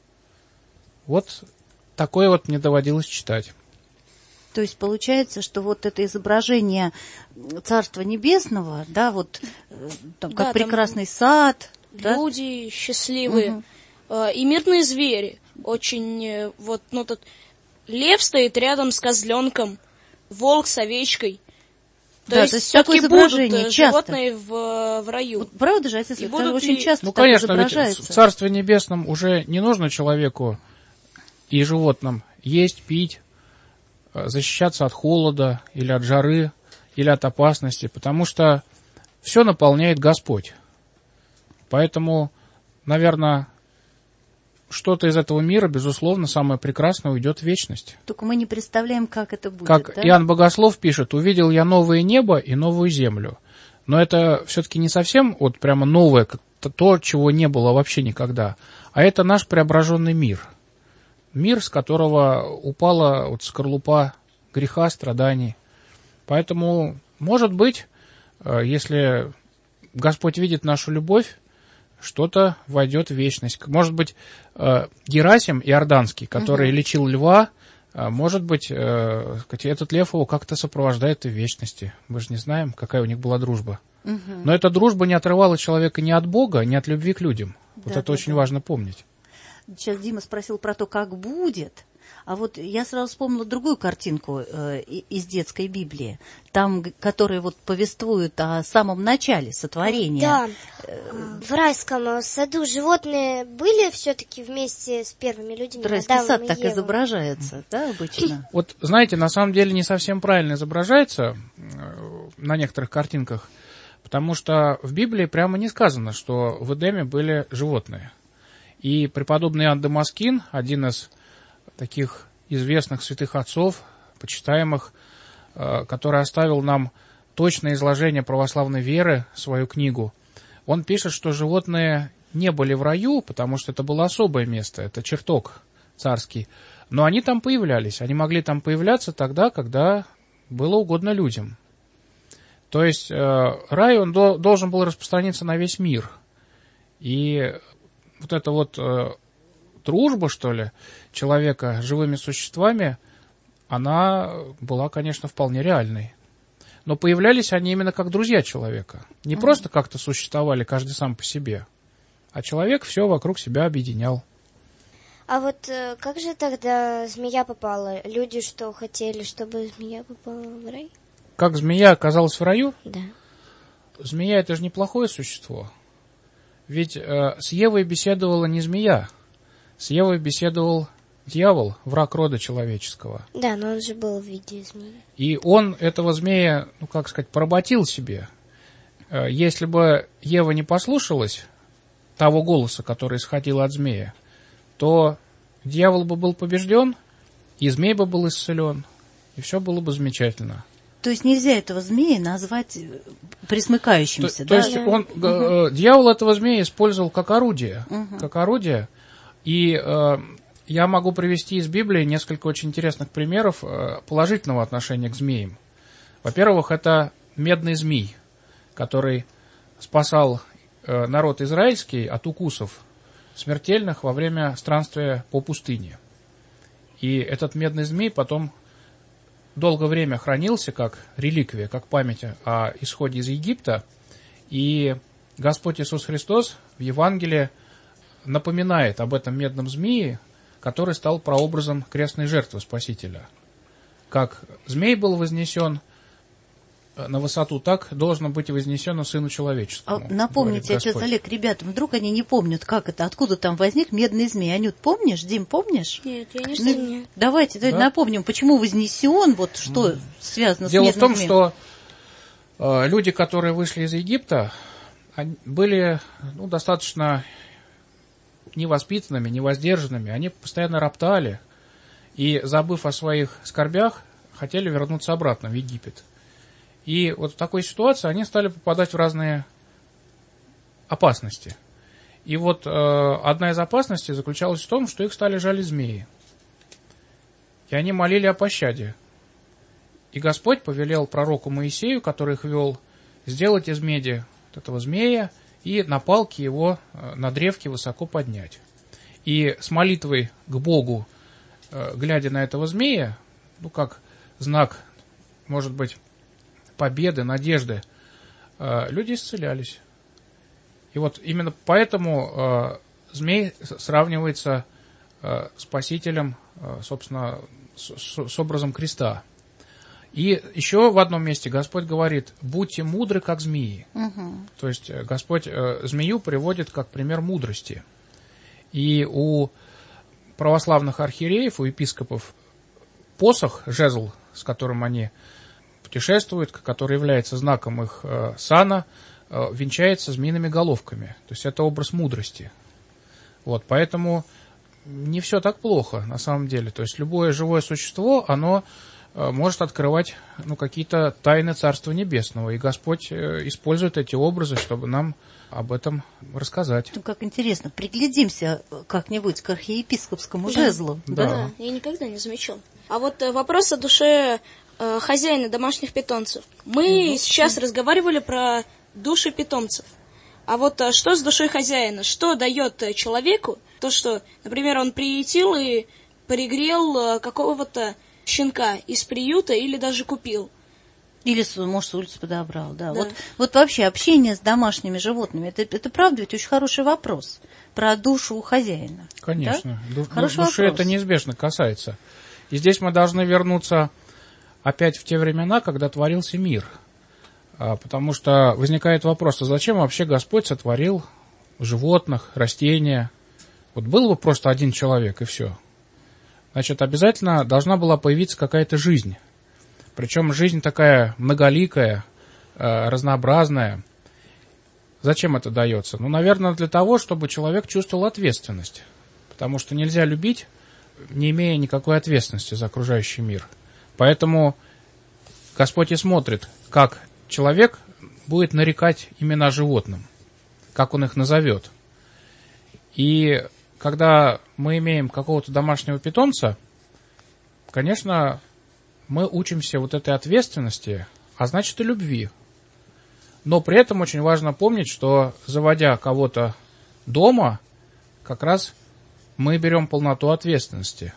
Speaker 7: Вот такое вот мне доводилось читать.
Speaker 3: То есть получается, что вот это изображение Царства Небесного, да, вот там, как да, прекрасный сад.
Speaker 4: Люди да? счастливые. Угу. Э, и мирные звери. Очень, вот, ну, тут лев стоит рядом с козленком, волк с овечкой. То, да, есть, то есть все-таки будут часто. Животные в, в раю. Вот,
Speaker 3: правда же, отец, это очень ли... часто
Speaker 7: ну,
Speaker 3: так
Speaker 7: конечно,
Speaker 3: изображается.
Speaker 7: Ведь в Царстве Небесном уже не нужно человеку и животным есть, пить, защищаться от холода или от жары, или от опасности, потому что все наполняет Господь. Поэтому, наверное, что-то из этого мира, безусловно, самое прекрасное уйдет в вечность.
Speaker 3: Только мы не представляем, как это будет.
Speaker 7: Как
Speaker 3: да?
Speaker 7: Иоанн Богослов пишет: «Увидел я новое небо и новую землю». Но это все-таки не совсем вот прямо новое, как то, чего не было вообще никогда, а это наш преображенный мир. Мир, с которого упала вот скорлупа греха, страданий. Поэтому, может быть, если Господь видит нашу любовь, что-то войдет в вечность. Может быть, Герасим Иорданский, который угу. лечил льва, может быть, этот лев его как-то сопровождает и в вечности. Мы же не знаем, какая у них была дружба. Угу. Но эта дружба не отрывала человека ни от Бога, ни от любви к людям. Вот да, это да, очень да. важно помнить.
Speaker 3: Сейчас Дима спросил про то, как будет. А вот я сразу вспомнила другую картинку э, из детской Библии, там, которая вот повествует о самом начале сотворения.
Speaker 6: Да, в райском саду животные были все-таки вместе с первыми людьми.
Speaker 3: Райский
Speaker 6: Адамом
Speaker 3: сад
Speaker 6: и
Speaker 3: так
Speaker 6: Евой.
Speaker 3: изображается, да, обычно?
Speaker 7: Вот, знаете, на самом деле не совсем правильно изображается на некоторых картинках, потому что в Библии прямо не сказано, что в Эдеме были животные. И преподобный Иоанн Дамаскин, один из таких известных святых отцов, почитаемых, который оставил нам точное изложение православной веры, свою книгу, он пишет, что животные не были в раю, потому что это было особое место, это чертог царский, но они там появлялись, они могли там появляться тогда, когда было угодно людям. То есть рай, он должен был распространиться на весь мир. И вот эта вот дружба, что ли, человека с живыми существами, она была, конечно, вполне реальной. Но появлялись они именно как друзья человека. Не mm-hmm. просто как-то существовали каждый сам по себе, а человек все вокруг себя объединял.
Speaker 6: А вот как же тогда змея попала? Люди что, хотели, чтобы змея попала в рай?
Speaker 7: Как змея оказалась в раю?
Speaker 6: Да.
Speaker 7: Змея — это же неплохое существо. Ведь э, с Евой беседовала не змея, с Евой беседовал дьявол, враг рода человеческого.
Speaker 6: Да, но он же был в виде змеи.
Speaker 7: И он этого змея, ну как сказать, поработил себе. Э, если бы Ева не послушалась того голоса, который исходил от змея, то дьявол бы был побежден, и змей бы был исцелен, и все было бы замечательно.
Speaker 3: То есть нельзя этого змея назвать присмыкающимся,
Speaker 7: то,
Speaker 3: да?
Speaker 7: То есть он, угу. дьявол этого змея использовал как орудие, угу. как орудие. И э, я могу привести из Библии несколько очень интересных примеров э, положительного отношения к змеям. Во-первых, это медный змей, который спасал э, народ израильский от укусов смертельных во время странствия по пустыне. И этот медный змей потом долгое время хранился как реликвия, как память о исходе из Египта. И Господь Иисус Христос в Евангелии напоминает об этом медном змее, который стал прообразом крестной жертвы Спасителя. Как змей был вознесен на высоту, так должно быть и вознесено Сыну Человеческому.
Speaker 3: А напомните, отец Олег, ребятам, вдруг они не помнят, как это, откуда там возник медный змей. Анют, помнишь? Дим, помнишь?
Speaker 4: Нет, я не
Speaker 3: ну,
Speaker 4: помню.
Speaker 3: Давайте, давайте да? напомним, почему вознесен, вот что mm. связано
Speaker 7: Дело
Speaker 3: с медным
Speaker 7: змеем.
Speaker 3: Дело
Speaker 7: в том, что э, люди, которые вышли из Египта, они были ну, достаточно невоспитанными, невоздержанными. Они постоянно роптали и, забыв о своих скорбях, хотели вернуться обратно в Египет. И вот в такой ситуации они стали попадать в разные опасности. И вот э, одна из опасностей заключалась в том, что их стали жалить змеи. И они молили о пощаде. И Господь повелел пророку Моисею, который их вел, сделать из меди вот этого змея и на палке его э, на древке высоко поднять. И с молитвой к Богу, э, глядя на этого змея, ну как знак, может быть, победы, надежды, люди исцелялись. И вот именно поэтому змей сравнивается спасителем, собственно, с образом креста. И еще в одном месте Господь говорит: будьте мудры, как змеи. Угу. То есть Господь змею приводит как пример мудрости. И у православных архиереев, у епископов посох, жезл, с которым они путешествуют, который является знаком их э, сана, э, венчается змеиными головками. То есть это образ мудрости. Вот, поэтому не все так плохо на самом деле. То есть любое живое существо, оно э, может открывать ну, какие-то тайны Царства Небесного. И Господь э, использует эти образы, чтобы нам об этом рассказать.
Speaker 3: Ну, как интересно. Приглядимся как-нибудь к архиепископскому
Speaker 4: да.
Speaker 3: жезлу.
Speaker 4: Да. да, я никогда не замечал. А вот э, вопрос о душе хозяина домашних питомцев. Мы угу. сейчас разговаривали про души питомцев. А вот что с душой хозяина? Что дает человеку то, что, например, он приютил и пригрел какого-то щенка из приюта или даже купил?
Speaker 3: Или, может, с улицы подобрал, да.
Speaker 4: Да.
Speaker 3: Вот, вот вообще общение с домашними животными, это, это правда ведь очень хороший вопрос про душу хозяина.
Speaker 7: Конечно.
Speaker 3: Да?
Speaker 7: Ду-
Speaker 3: Хороший
Speaker 7: души
Speaker 3: вопрос.
Speaker 7: это неизбежно касается. И здесь мы должны вернуться опять в те времена, когда творился мир. А, потому что возникает вопрос, а зачем вообще Господь сотворил животных, растения? Вот был бы просто один человек, и все. Значит, обязательно должна была появиться какая-то жизнь. Причем жизнь такая многоликая, э, разнообразная. Зачем это дается? Ну, наверное, для того, чтобы человек чувствовал ответственность. Потому что нельзя любить, не имея никакой ответственности за окружающий мир. Поэтому Господь и смотрит, как человек будет нарекать имена животным, как он их назовет. И когда мы имеем какого-то домашнего питомца, конечно, мы учимся вот этой ответственности, а значит и любви. Но при этом очень важно помнить, что заводя кого-то дома, как раз мы берем полноту ответственности.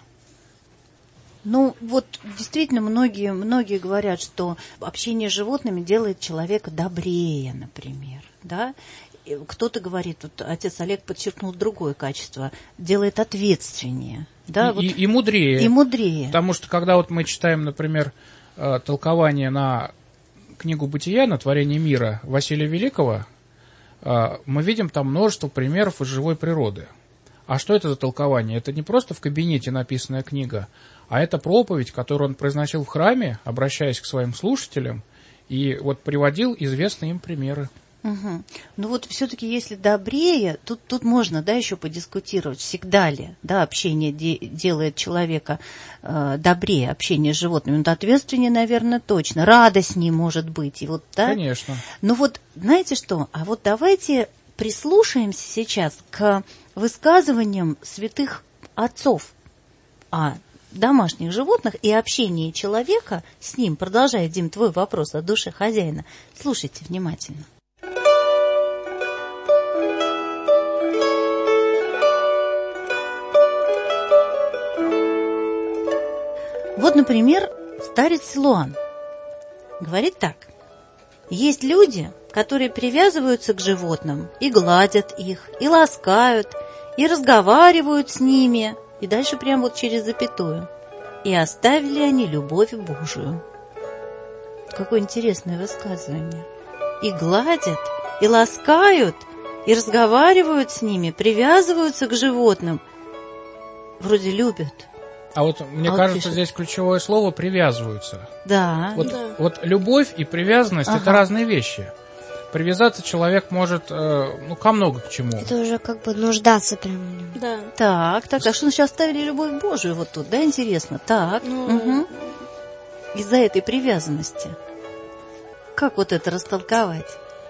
Speaker 3: Ну, вот действительно многие, многие говорят, что общение с животными делает человека добрее, например, да. И кто-то говорит, вот отец Олег подчеркнул другое качество, делает ответственнее. Да,
Speaker 7: и,
Speaker 3: вот,
Speaker 7: и, и мудрее.
Speaker 3: И мудрее.
Speaker 7: Потому что, когда вот мы читаем, например, толкование на книгу «Бытия», на творение мира Василия Великого, мы видим там множество примеров из живой природы. А что это за толкование? Это не просто в кабинете написанная книга, а это проповедь, которую он произносил в храме, обращаясь к своим слушателям, и вот приводил известные им примеры.
Speaker 3: Угу. Ну вот все-таки, если добрее, тут, тут можно, да, еще подискутировать, всегда ли, да, общение де- делает человека э, добрее, общение с животными. Ну, ответственнее, наверное, точно. Радостнее может быть. И вот, да?
Speaker 7: Конечно.
Speaker 3: Ну вот, знаете что, а вот давайте прислушаемся сейчас к высказываниям святых отцов о домашних животных и общении человека с ним. Продолжая, Дим, твой вопрос о душе хозяина. Слушайте внимательно. Вот, например, старец Силуан говорит так. Есть люди, которые привязываются к животным и гладят их, и ласкают, и разговаривают с ними, и дальше прямо вот через запятую. И оставили они любовь Божию. Какое интересное высказывание. И гладят, и ласкают, и разговаривают с ними, привязываются к животным. Вроде любят.
Speaker 7: А вот мне
Speaker 3: а
Speaker 7: кажется,
Speaker 3: вот пишет.
Speaker 7: Здесь ключевое слово «привязываются».
Speaker 3: Да.
Speaker 7: Вот,
Speaker 4: Да.
Speaker 7: вот любовь и привязанность
Speaker 3: Ага.
Speaker 7: – это разные вещи. Привязаться человек может э, ну, ко много к чему.
Speaker 6: Это уже как бы нуждаться прям в нем.
Speaker 4: Да.
Speaker 3: Так, так, а что мы сейчас оставили любовь Божию вот тут, да, интересно? Так,
Speaker 4: Ну,
Speaker 3: угу. Из-за этой привязанности. Как вот это растолковать?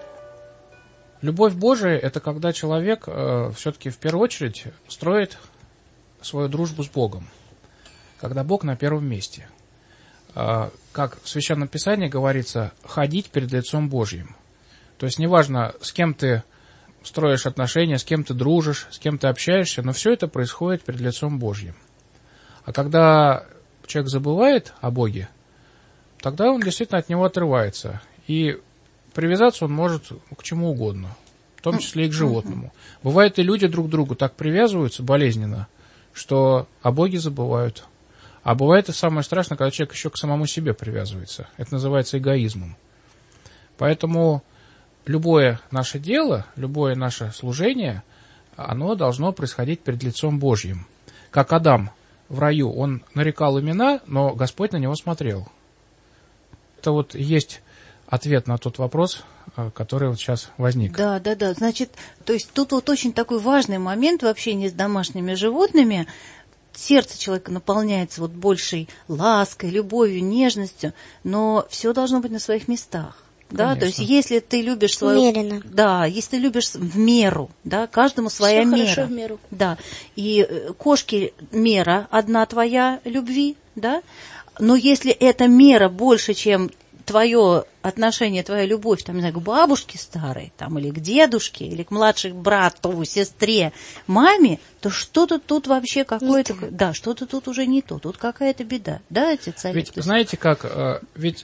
Speaker 7: Любовь Божия – это когда человек э, все-таки в первую очередь строит свою дружбу с Богом. Когда Бог на первом месте. Э, как в Священном Писании говорится, ходить перед лицом Божьим. То есть неважно, с кем ты строишь отношения, с кем ты дружишь, с кем ты общаешься, но все это происходит перед лицом Божьим. А когда человек забывает о Боге, тогда он действительно от него отрывается. И привязаться он может к чему угодно, в том числе и к животному. Бывает, и люди друг к другу так привязываются болезненно, что о Боге забывают. А бывает и самое страшное, когда человек еще к самому себе привязывается. Это называется эгоизмом. Поэтому любое наше дело, любое наше служение, оно должно происходить перед лицом Божьим. Как Адам в раю, он нарекал имена, но Господь на него смотрел. Это вот есть ответ на тот вопрос, который вот сейчас возник.
Speaker 3: Да, да, да. Значит, то есть тут вот очень такой важный момент в общении с домашними животными. Сердце человека наполняется вот большей лаской, любовью, нежностью, но все должно быть на своих местах. Да, то есть если ты любишь свою...
Speaker 6: Умеренно.
Speaker 3: Да, если ты любишь в меру, да, каждому своя
Speaker 4: Всё
Speaker 3: мера.
Speaker 4: хорошо в меру.
Speaker 3: Да, и э, кошки мера одна твоя любви, да, но если эта мера больше, чем твое отношение, твоя любовь, там, не знаю, к бабушке старой, там, или к дедушке, или к младшему брату, сестре, маме, то что-то тут вообще какое-то... Да, что-то тут уже не то, тут какая-то беда. Да, отец Олег?
Speaker 7: Ведь знаете как, ведь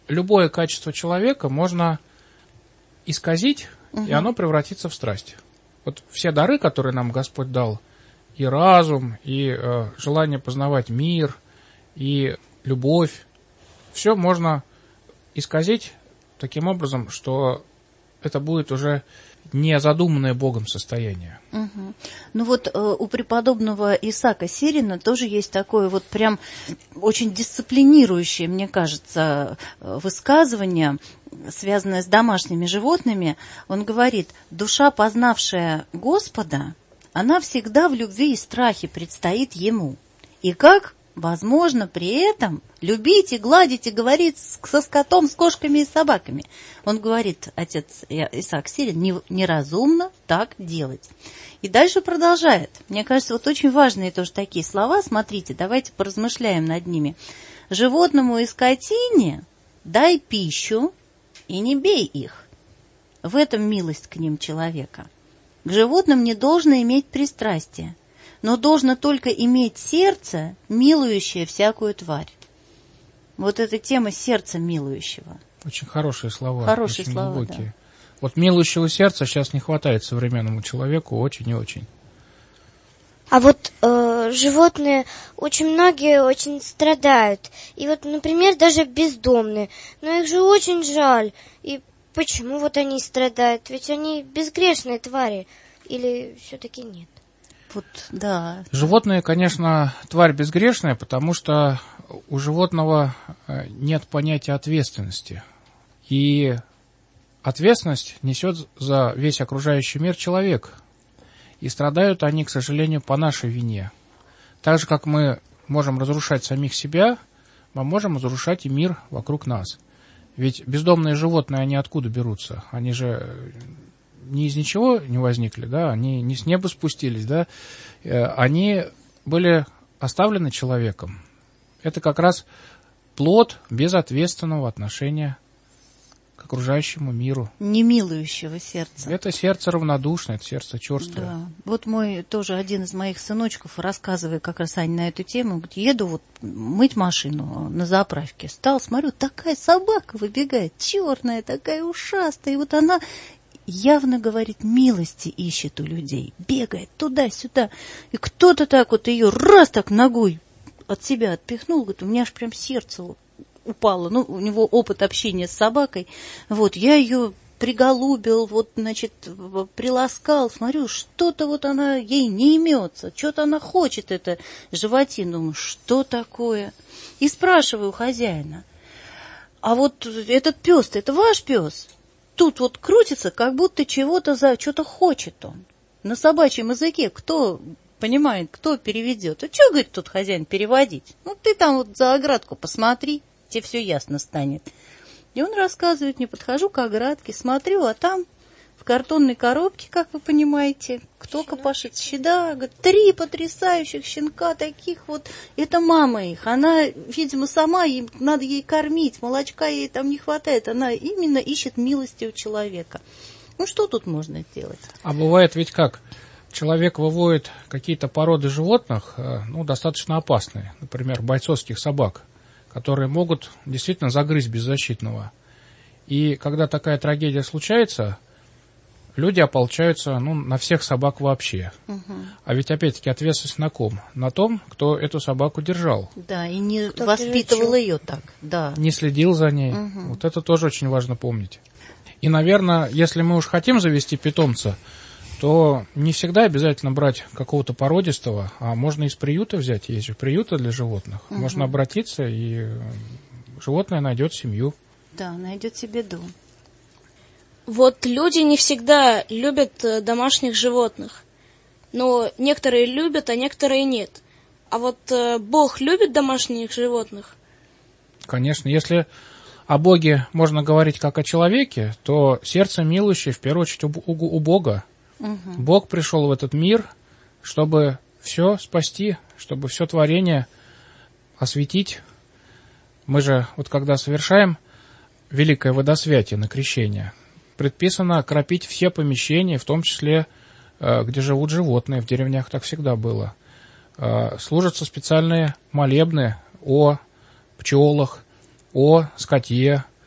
Speaker 7: любое качество человека можно исказить, угу. и оно превратится в страсть. Вот все дары, которые нам Господь дал, и разум, и э, желание познавать мир, и любовь, все можно исказить таким образом, что это будет уже не задуманное Богом состояние.
Speaker 3: Угу. Ну вот э, у преподобного Исаака Сирина тоже есть такое вот прям очень дисциплинирующее, мне кажется, высказывание, связанное с домашними животными. Он говорит: душа, познавшая Господа, она всегда в любви и страхе предстоит Ему. И как возможно при этом любить и гладить и говорить со скотом, с кошками и собаками? Он говорит, отец Исаак Сирин, неразумно так делать. И дальше продолжает. Мне кажется, вот очень важные тоже такие слова. Смотрите, давайте поразмышляем над ними. Животному и скотине дай пищу и не бей их. В этом милость к ним человека. К животным не должно иметь пристрастия, но должно только иметь сердце, милующее всякую тварь. Вот эта тема сердца милующего.
Speaker 7: Очень хорошие слова.
Speaker 3: Хорошие
Speaker 7: очень
Speaker 3: слова,
Speaker 7: глубокие.
Speaker 3: да.
Speaker 7: Вот милующего сердца сейчас не хватает современному человеку очень и очень.
Speaker 6: А вот э, животные, очень многие очень страдают. И вот, например, даже бездомные. Но их же очень жаль. И почему вот они страдают? Ведь они безгрешные твари. Или все-таки нет?
Speaker 3: Вот, да.
Speaker 7: Животные, конечно, тварь безгрешная, потому что у животного нет понятия ответственности. И ответственность несет за весь окружающий мир человек. И страдают они, к сожалению, по нашей вине. Так же, как мы можем разрушать самих себя, мы можем разрушать и мир вокруг нас. Ведь бездомные животные, они откуда берутся? Они же ни из ничего не возникли, да? Они не с неба спустились, да? Они были оставлены человеком. Это как раз плод безответственного отношения к окружающему миру.
Speaker 3: Немилующего сердца.
Speaker 7: Это сердце равнодушное, это сердце черствое.
Speaker 3: Да. Вот мой тоже один из моих сыночков, рассказывая как раз, Ань, на эту тему, говорит, еду вот мыть машину на заправке, стал, смотрю, такая собака выбегает, черная, такая ушастая, и вот она явно, говорит, милости ищет у людей, бегает туда-сюда, и кто-то так вот ее раз так ногой от себя отпихнул, говорит, у меня аж прям сердце вот упало, ну, у него опыт общения с собакой, вот, я ее приголубил, вот, значит, приласкал, смотрю, что-то вот она ей не имется, что-то она хочет, эта животина, думаю, что такое? И спрашиваю хозяина, а вот этот пес-то, это ваш пес? Тут вот крутится, как будто чего-то за, что-то хочет он. На собачьем языке кто понимает, кто переведет? А что, говорит, тут хозяин переводить? Ну, ты там вот за оградку посмотри, тебе все ясно станет. И он рассказывает, не подхожу к оградке, смотрю, а там в картонной коробке, как вы понимаете, кто копошит? Щеда, говорит, три потрясающих щенка таких вот. Это мама их, она, видимо, сама, им, надо ей кормить, молочка ей там не хватает, она именно ищет милости у человека. Ну, что тут можно сделать?
Speaker 7: А бывает ведь как? Человек выводит какие-то породы животных, ну, достаточно опасные, например, бойцовских собак, которые могут действительно загрызть беззащитного. И когда такая трагедия случается, люди ополчаются, ну, на всех собак вообще. Угу. А ведь, опять-таки, ответственность на ком? На том, кто эту собаку держал.
Speaker 3: Да, и не кто воспитывал приручил. Ее так. Да.
Speaker 7: Не следил за ней. Угу. Вот это тоже очень важно помнить. И, наверное, если мы уж хотим завести питомца, то не всегда обязательно брать какого-то породистого, а можно из приюта взять. Есть же приюты для животных. Угу. Можно обратиться, и животное найдет семью.
Speaker 3: Да, найдет себе дом.
Speaker 4: Вот люди не всегда любят домашних животных. Но некоторые любят, а некоторые нет. А вот Бог любит домашних животных?
Speaker 7: Конечно. Если о Боге можно говорить как о человеке, то сердце милующее в первую очередь у, у, у Бога. Угу. Бог пришел в этот мир, чтобы все спасти, чтобы все творение осветить. Мы же, вот когда совершаем великое водосвятие на крещение, предписано окропить все помещения, в том числе, где живут животные. В деревнях так всегда было. Служатся специальные молебны о пчелах, о скоте,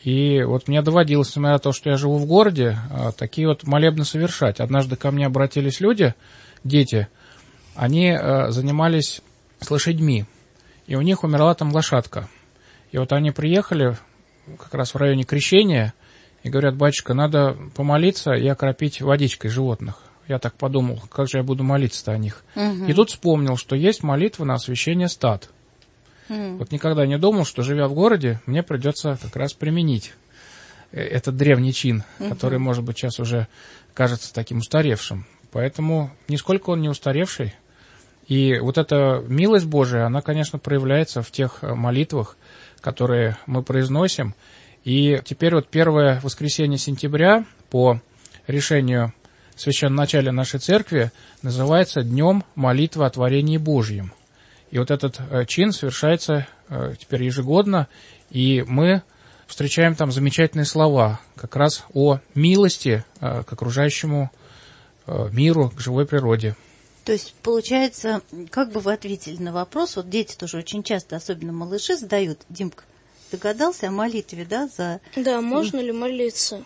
Speaker 7: И вот мне доводилось, несмотря на то, что я живу в городе, такие вот молебны совершать. Однажды ко мне обратились люди, дети, они занимались с лошадьми, и у них умерла там лошадка. И вот они приехали как раз в районе крещения и говорят: батюшка, надо помолиться и окропить водичкой животных. Я так подумал, как же я буду молиться-то о них. Угу. И тут вспомнил, что есть молитва на освящение стад. Mm. Вот никогда не думал, что, живя в городе, мне придется как раз применить этот древний чин, mm-hmm. который, может быть, сейчас уже кажется таким устаревшим. Поэтому нисколько он не устаревший. И вот эта милость Божия, она, конечно, проявляется в тех молитвах, которые мы произносим. И теперь вот первое воскресенье сентября по решению священноначалия нашей церкви называется Днем молитвы о творении Божьем. И вот этот э, чин совершается э, теперь ежегодно, и мы встречаем там замечательные слова как раз о милости э, к окружающему э, миру, к живой природе.
Speaker 3: То есть, получается, как бы вы ответили на вопрос, вот дети тоже очень часто, особенно малыши, задают: Димка, догадался о молитве, да, за...
Speaker 4: Да, можно ли молиться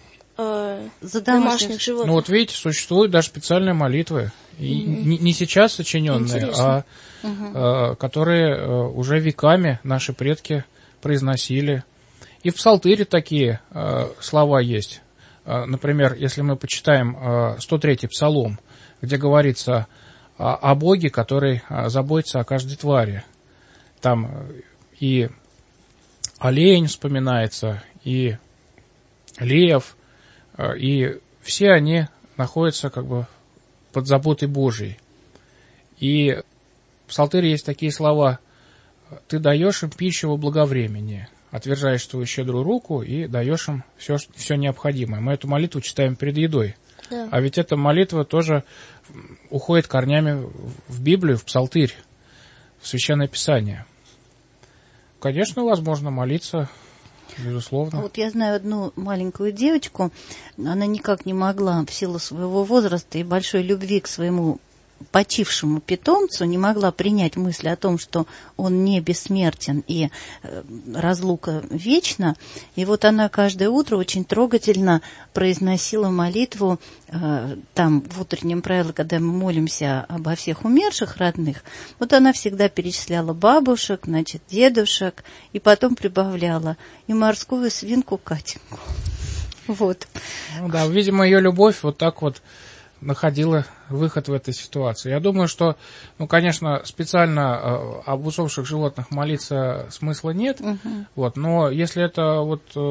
Speaker 4: э,
Speaker 3: за
Speaker 4: домашних,
Speaker 3: домашних
Speaker 4: животных?
Speaker 7: Ну вот видите, существуют даже специальные молитвы. И mm-hmm. не, не сейчас сочиненные, Интересно. а uh-huh. э, которые э, уже веками наши предки произносили. И в псалтыре такие э, слова есть. Э, например, если мы почитаем э, сто третий псалом, где говорится о, о Боге, который э, заботится о каждой твари. Там и олень вспоминается, и лев, э, и все они находятся как бы под заботой Божией. И в псалтыре есть такие слова: «Ты даешь им пищу во благовремени, отвержаешь твою щедрую руку и даешь им все, все необходимое». Мы эту молитву читаем перед едой. Да. А ведь эта молитва тоже уходит корнями в Библию, в псалтырь, в Священное Писание. Конечно, возможно молиться, безусловно.
Speaker 3: Вот я знаю одну маленькую девочку, она никак не могла в силу своего возраста и большой любви к своему почившему питомцу, не могла принять мысль о том, что он не бессмертен и разлука вечна. И вот она каждое утро очень трогательно произносила молитву э, там в утреннем правиле, когда мы молимся обо всех умерших родных. Вот она всегда перечисляла бабушек, значит, дедушек, и потом прибавляла и морскую свинку Катеньку. Вот.
Speaker 7: Ну да, видимо, ее любовь вот так вот находила выход в этой ситуации. Я думаю, что, ну, конечно, специально э, об усопших животных молиться смысла нет, uh-huh. вот, но если это вот э,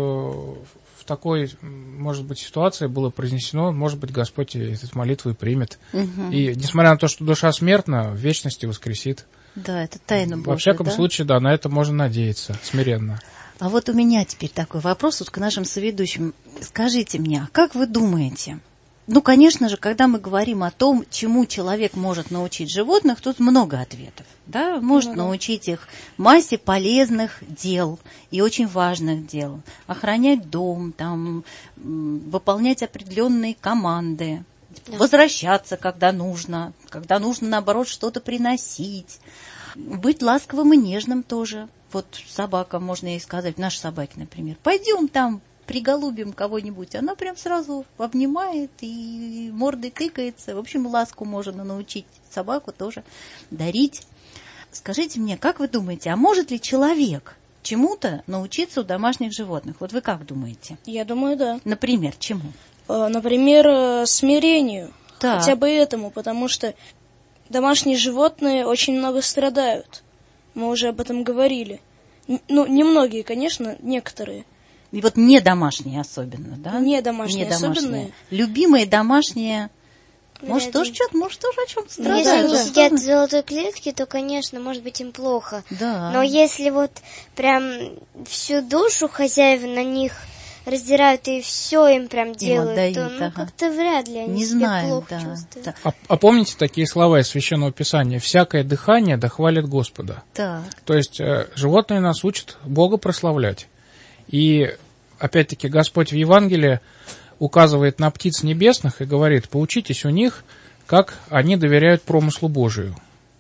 Speaker 7: в такой, может быть, ситуации было произнесено, может быть, Господь эту молитву и примет. Uh-huh. И, несмотря на то, что душа смертна, в вечности воскресит.
Speaker 3: Да, это тайна Божия.
Speaker 7: Во всяком
Speaker 3: да?
Speaker 7: случае, да, на это можно надеяться, смиренно.
Speaker 3: А вот у меня теперь такой вопрос вот к нашим соведущим. Скажите мне, а как вы думаете... Ну, конечно же, когда мы говорим о том, чему человек может научить животных, тут много ответов. Да? Может mm-hmm. научить их массе полезных дел и очень важных дел. Охранять дом, там, выполнять определенные команды, yeah. возвращаться, когда нужно, когда нужно, наоборот, что-то приносить. Быть ласковым и нежным тоже. Вот собака, можно ей сказать, нашей собаке, например, пойдем там, приголубим кого-нибудь, она прям сразу обнимает и мордой тыкается. В общем, ласку можно научить собаку тоже дарить. Скажите мне, как вы думаете, а может ли человек чему-то научиться у домашних животных? Вот вы как думаете?
Speaker 4: Я думаю, да.
Speaker 3: Например, чему?
Speaker 4: Например, смирению.
Speaker 3: Так.
Speaker 4: Хотя бы этому, потому что домашние животные очень много страдают. Мы уже об этом говорили. Ну, немногие, конечно, некоторые.
Speaker 3: И вот не домашние особенно, да?
Speaker 4: Не домашние,
Speaker 3: не домашние.
Speaker 4: особенные.
Speaker 3: Любимые домашние. Может, тоже что-то, может, тоже о чем-то страдают.
Speaker 6: Если они сидят в золотой клетке, то, конечно, может быть им плохо.
Speaker 3: Да.
Speaker 6: Но если вот прям всю душу хозяева на них раздирают и все им прям делают, отдают, то ну, ага. как-то вряд ли они
Speaker 3: не
Speaker 6: себя
Speaker 3: знаем,
Speaker 6: плохо
Speaker 3: да,
Speaker 6: чувствуют.
Speaker 3: Да.
Speaker 7: А, а помните такие слова из Священного Писания? «Всякое дыхание да хвалит Господа».
Speaker 3: Так.
Speaker 7: То есть э, животные нас учат Бога прославлять. И, опять-таки, Господь в Евангелии указывает на птиц небесных и говорит: поучитесь у них, как они доверяют промыслу Божию.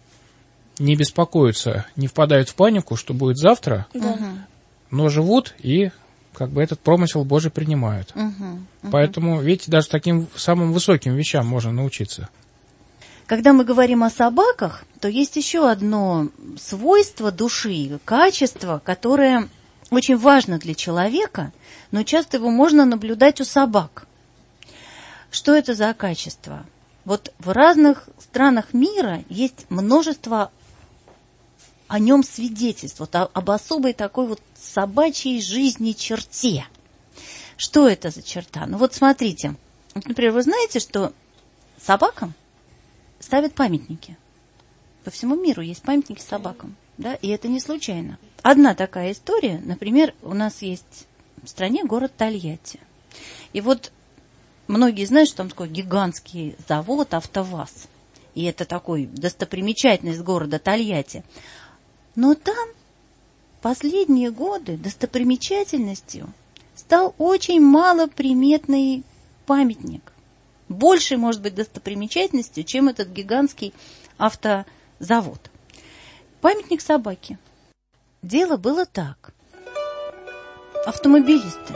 Speaker 7: Не беспокоятся, не впадают в панику, что будет завтра,
Speaker 4: да.
Speaker 7: но живут и как бы этот промысел Божий принимают.
Speaker 3: Угу, угу.
Speaker 7: Поэтому, видите, даже таким самым высоким вещам можно научиться.
Speaker 3: Когда мы говорим о собаках, то есть еще одно свойство души, качество, которое очень важно для человека, но часто его можно наблюдать у собак. Что это за качество? Вот в разных странах мира есть множество о нем свидетельств, вот об особой такой вот собачьей жизни черте. Что это за черта? Ну вот смотрите, например, вы знаете, что собакам ставят памятники. По всему миру есть памятники собакам, да, и это не случайно. Одна такая история, например, у нас есть в стране город Тольятти. И вот многие знают, что там такой гигантский завод АвтоВАЗ. И это такой достопримечательность города Тольятти. Но там последние годы достопримечательностью стал очень малоприметный памятник. Больше, может быть, достопримечательностью, чем этот гигантский автозавод. Памятник собаке. Дело было так. Автомобилисты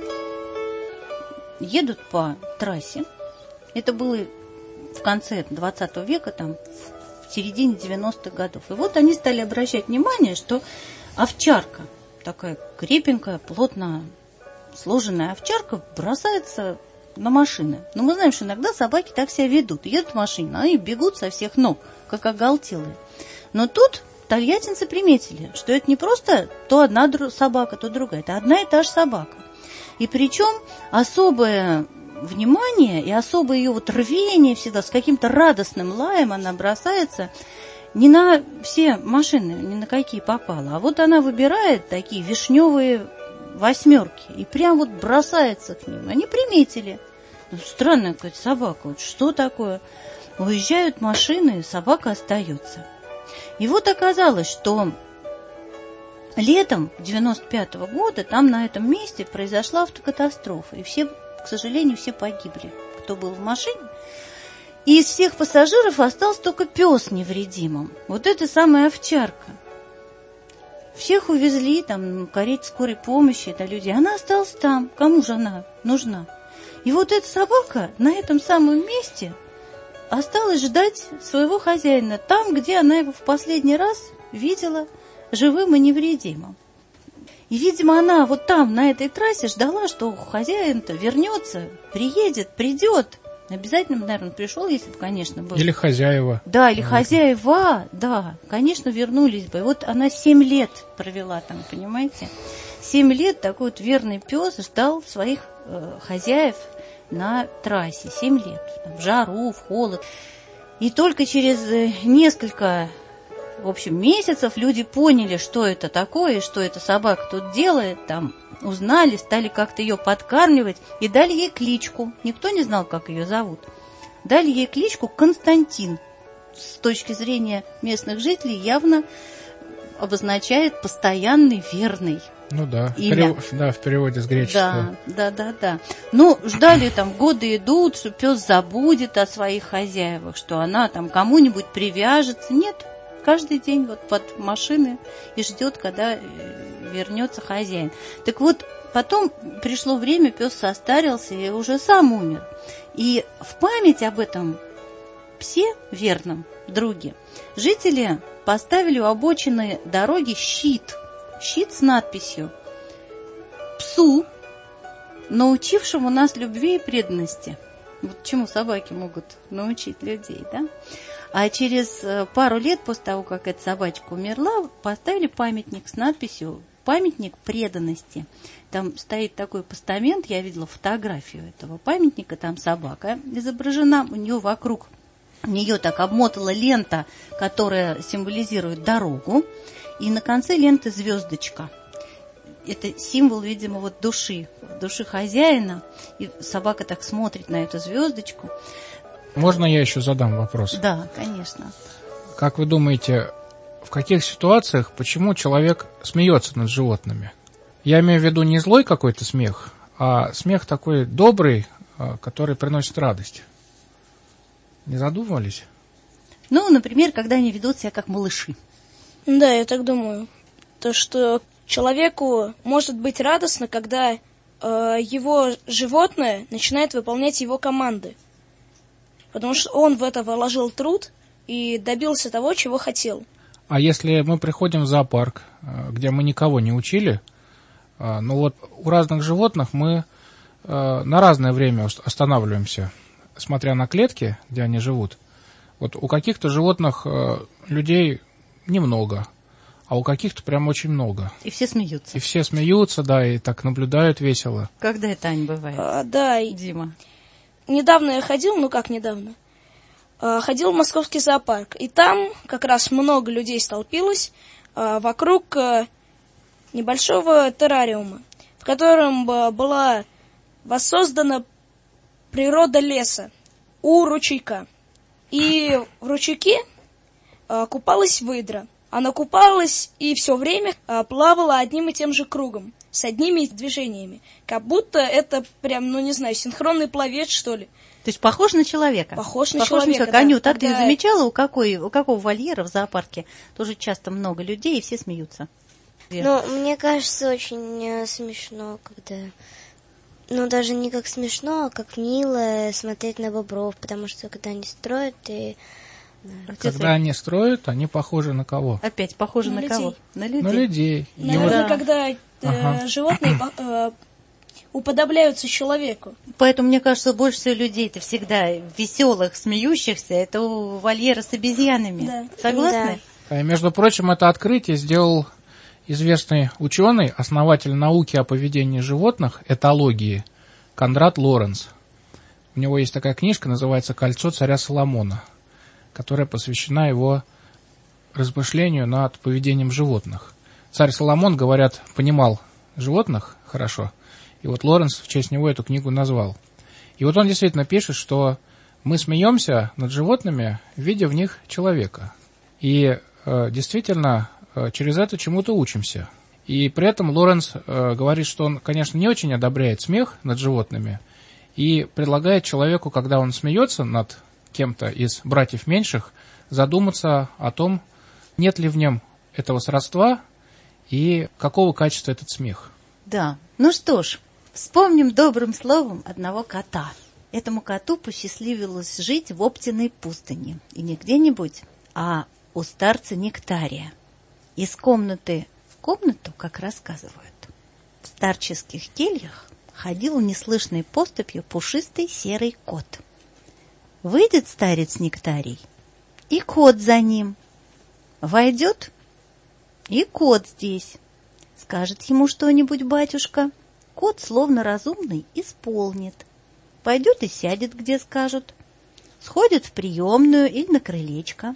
Speaker 3: едут по трассе. Это было в конце двадцатого века, там, в середине девяностых годов. И вот они стали обращать внимание, что овчарка, такая крепенькая, плотно сложенная овчарка, бросается на машины. Но мы знаем, что иногда собаки так себя ведут. Едут в машине, они бегут со всех ног, как оголтелые. Но тут тольяттинцы приметили, что это не просто то одна собака, то другая. Это одна и та же собака. И причем особое внимание и особое ее вот рвение всегда, с каким-то радостным лаем она бросается не на все машины, ни на какие попало, а вот она выбирает такие вишневые восьмерки и прям вот бросается к ним. Они приметили. Ну, странная какая-то собака. Вот что такое? Уезжают машины, собака остается. И вот оказалось, что летом девяносто пятого года там на этом месте произошла автокатастрофа. И все, к сожалению, все погибли, кто был в машине. И из всех пассажиров остался только пес невредимым. Вот эта самая овчарка. Всех увезли, там, карете скорой помощи, это люди. Она осталась там. Кому же она нужна? И вот эта собака на этом самом месте осталась ждать своего хозяина. Там, где она его в последний раз видела живым и невредимым. И, видимо, она вот там, на этой трассе, ждала, что хозяин-то вернется, приедет, придет. Обязательно, наверное, пришел, если бы, конечно, был.
Speaker 7: Или хозяева.
Speaker 3: Да, или хозяева, да, конечно, вернулись бы. И вот она семь лет провела там, понимаете? Семь лет такой вот верный пес ждал своих э, хозяев на трассе. Семь лет. Там, в жару, в холод. И только через несколько, в общем, месяцев люди поняли, что это такое, что эта собака тут делает, там, узнали, стали как-то ее подкармливать и дали ей кличку. Никто не знал, как ее зовут. Дали ей кличку Константин. С точки зрения местных жителей явно обозначает постоянный, верный.
Speaker 7: Ну да,
Speaker 3: имя.
Speaker 7: В, да, в переводе с греческого.
Speaker 3: Да, да, да, да. Ну, ждали там, годы идут, что пес забудет о своих хозяевах, что она там кому-нибудь привяжется. Нет, каждый день вот под машины и ждет, когда вернется хозяин. Так вот, потом пришло время, пес состарился и уже сам умер. И в память об этом псе верном друге жители поставили у обочины дороги щит. Щит с надписью «Псу, научившему нас любви и преданности». Вот чему собаки могут научить людей, да? А через пару лет после того, как эта собачка умерла, поставили памятник с надписью «Памятник преданности». Там стоит такой постамент, я видела фотографию этого памятника, там собака изображена, у нее вокруг, у нее так обмотала лента, которая символизирует дорогу, и на конце ленты звездочка. Это символ, видимо, вот души, души хозяина, и собака так смотрит на эту звездочку.
Speaker 7: Можно я еще задам вопрос?
Speaker 3: Да, конечно.
Speaker 7: Как вы думаете, в каких ситуациях, почему человек смеется над животными? Я имею в виду не злой какой-то смех, а смех такой добрый, который приносит радость. Не задумывались?
Speaker 3: Ну, например, когда они ведут себя как малыши.
Speaker 4: Да, я так думаю. То, что человеку может быть радостно, когда э, его животное начинает выполнять его команды. Потому что он в это вложил труд и добился того, чего хотел.
Speaker 7: А если мы приходим в зоопарк, где мы никого не учили, ну вот у разных животных мы на разное время останавливаемся, смотря на клетки, где они живут. Вот у каких-то животных людей немного, а у каких-то прям очень много.
Speaker 3: И все смеются.
Speaker 7: И все смеются, да, и так наблюдают весело.
Speaker 3: Когда это, Ань, бывает?
Speaker 4: А, да.
Speaker 3: Дима.
Speaker 4: Недавно я ходил, ну как недавно, ходил в московский зоопарк. И там как раз много людей столпилось вокруг небольшого террариума, в котором была воссоздана природа леса у ручейка. И в ручейке купалась выдра. Она купалась и все время плавала одним и тем же кругом, с одними движениями. Как будто это прям, ну не знаю, синхронный пловец, что ли.
Speaker 3: То есть похож на человека?
Speaker 4: Похож на
Speaker 3: похож
Speaker 4: человека,
Speaker 3: на человека. Анют,
Speaker 4: да.
Speaker 3: так ты замечала, у, какой, у какого вольера в зоопарке тоже часто много людей, и все смеются?
Speaker 6: Ну, мне кажется, очень смешно, когда... Ну, даже не как смешно, а как мило смотреть на бобров, потому что когда они строят, и...
Speaker 7: Когда они строят, они похожи на кого?
Speaker 3: Опять похожи на,
Speaker 4: на
Speaker 3: кого? На людей.
Speaker 7: На людей.
Speaker 4: Наверное,
Speaker 7: вот...
Speaker 4: когда э, ага. животные э, уподобляются человеку.
Speaker 3: Поэтому, мне кажется, больше всего людей-то всегда веселых, смеющихся, это у вольера с обезьянами.
Speaker 4: Да.
Speaker 3: Согласны?
Speaker 7: Да. И, между прочим, это открытие сделал известный ученый, основатель науки о поведении животных, этологии, Конрад Лоренц. У него есть такая книжка, называется «Кольцо царя Соломона», которая посвящена его размышлению над поведением животных. Царь Соломон, говорят, понимал животных хорошо, и вот Лоренц в честь него эту книгу назвал. И вот он действительно пишет, что мы смеемся над животными, видя в них человека. И э, действительно э, через это чему-то учимся. И при этом Лоренц э, говорит, что он, конечно, не очень одобряет смех над животными и предлагает человеку, когда он смеется над кем-то из братьев меньших, задуматься о том, нет ли в нем этого сродства и какого качества этот смех.
Speaker 3: Да. Ну что ж, вспомним добрым словом одного кота. Этому коту посчастливилось жить в Оптиной пустыне. И не где-нибудь, а у старца Нектария. Из комнаты в комнату, как рассказывают, в старческих кельях ходил неслышной поступью пушистый серый кот. Выйдет старец Нектарий, и кот за ним. Войдет, и кот здесь. Скажет ему что-нибудь батюшка, кот, словно разумный, исполнит. Пойдет и сядет, где скажут. Сходит в приемную или на крылечко.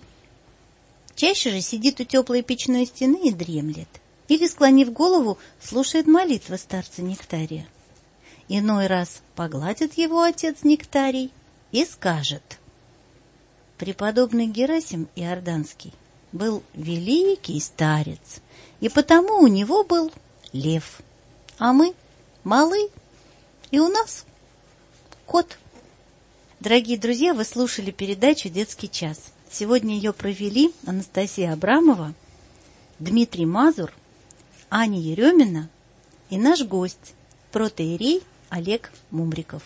Speaker 3: Чаще же сидит у теплой печной стены и дремлет. Или, склонив голову, слушает молитвы старца Нектария. Иной раз погладит его отец Нектарий и скажет: преподобный Герасим Иорданский был великий старец, и потому у него был лев, а мы малы, и у нас кот. Дорогие друзья, вы слушали передачу «Детский час». Сегодня ее провели Анастасия Абрамова, Дмитрий Мазур, Аня Еремина и наш гость, протоиерей Олег Мумриков.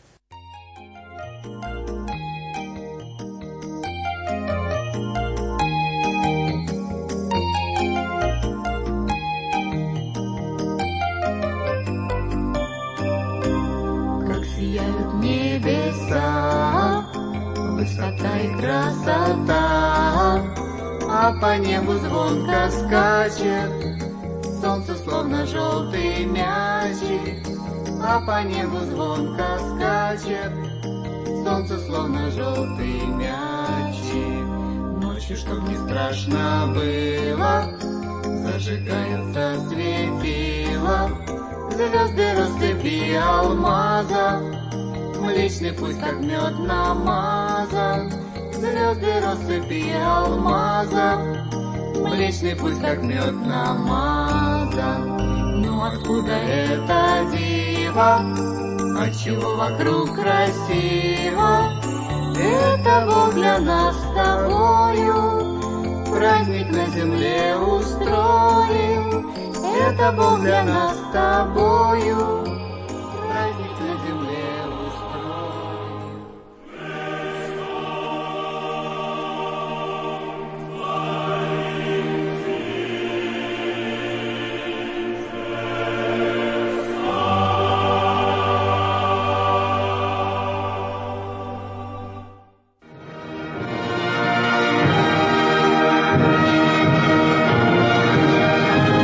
Speaker 5: Высота и красота, а по небу звонко скачет солнце, словно желтый мячик. А по небу звонко скачет солнце, словно желтый мячик. Ночью, чтоб не страшно было, зажигается светило, звезды россыпи алмаза. Млечный пусть как мед намазан, звезды россыпи алмаза. Млечный пусть как мед намазан. Ну откуда это диво? Отчего вокруг красиво? Это Бог для нас с тобою праздник на земле устроил. это Бог для нас с тобою.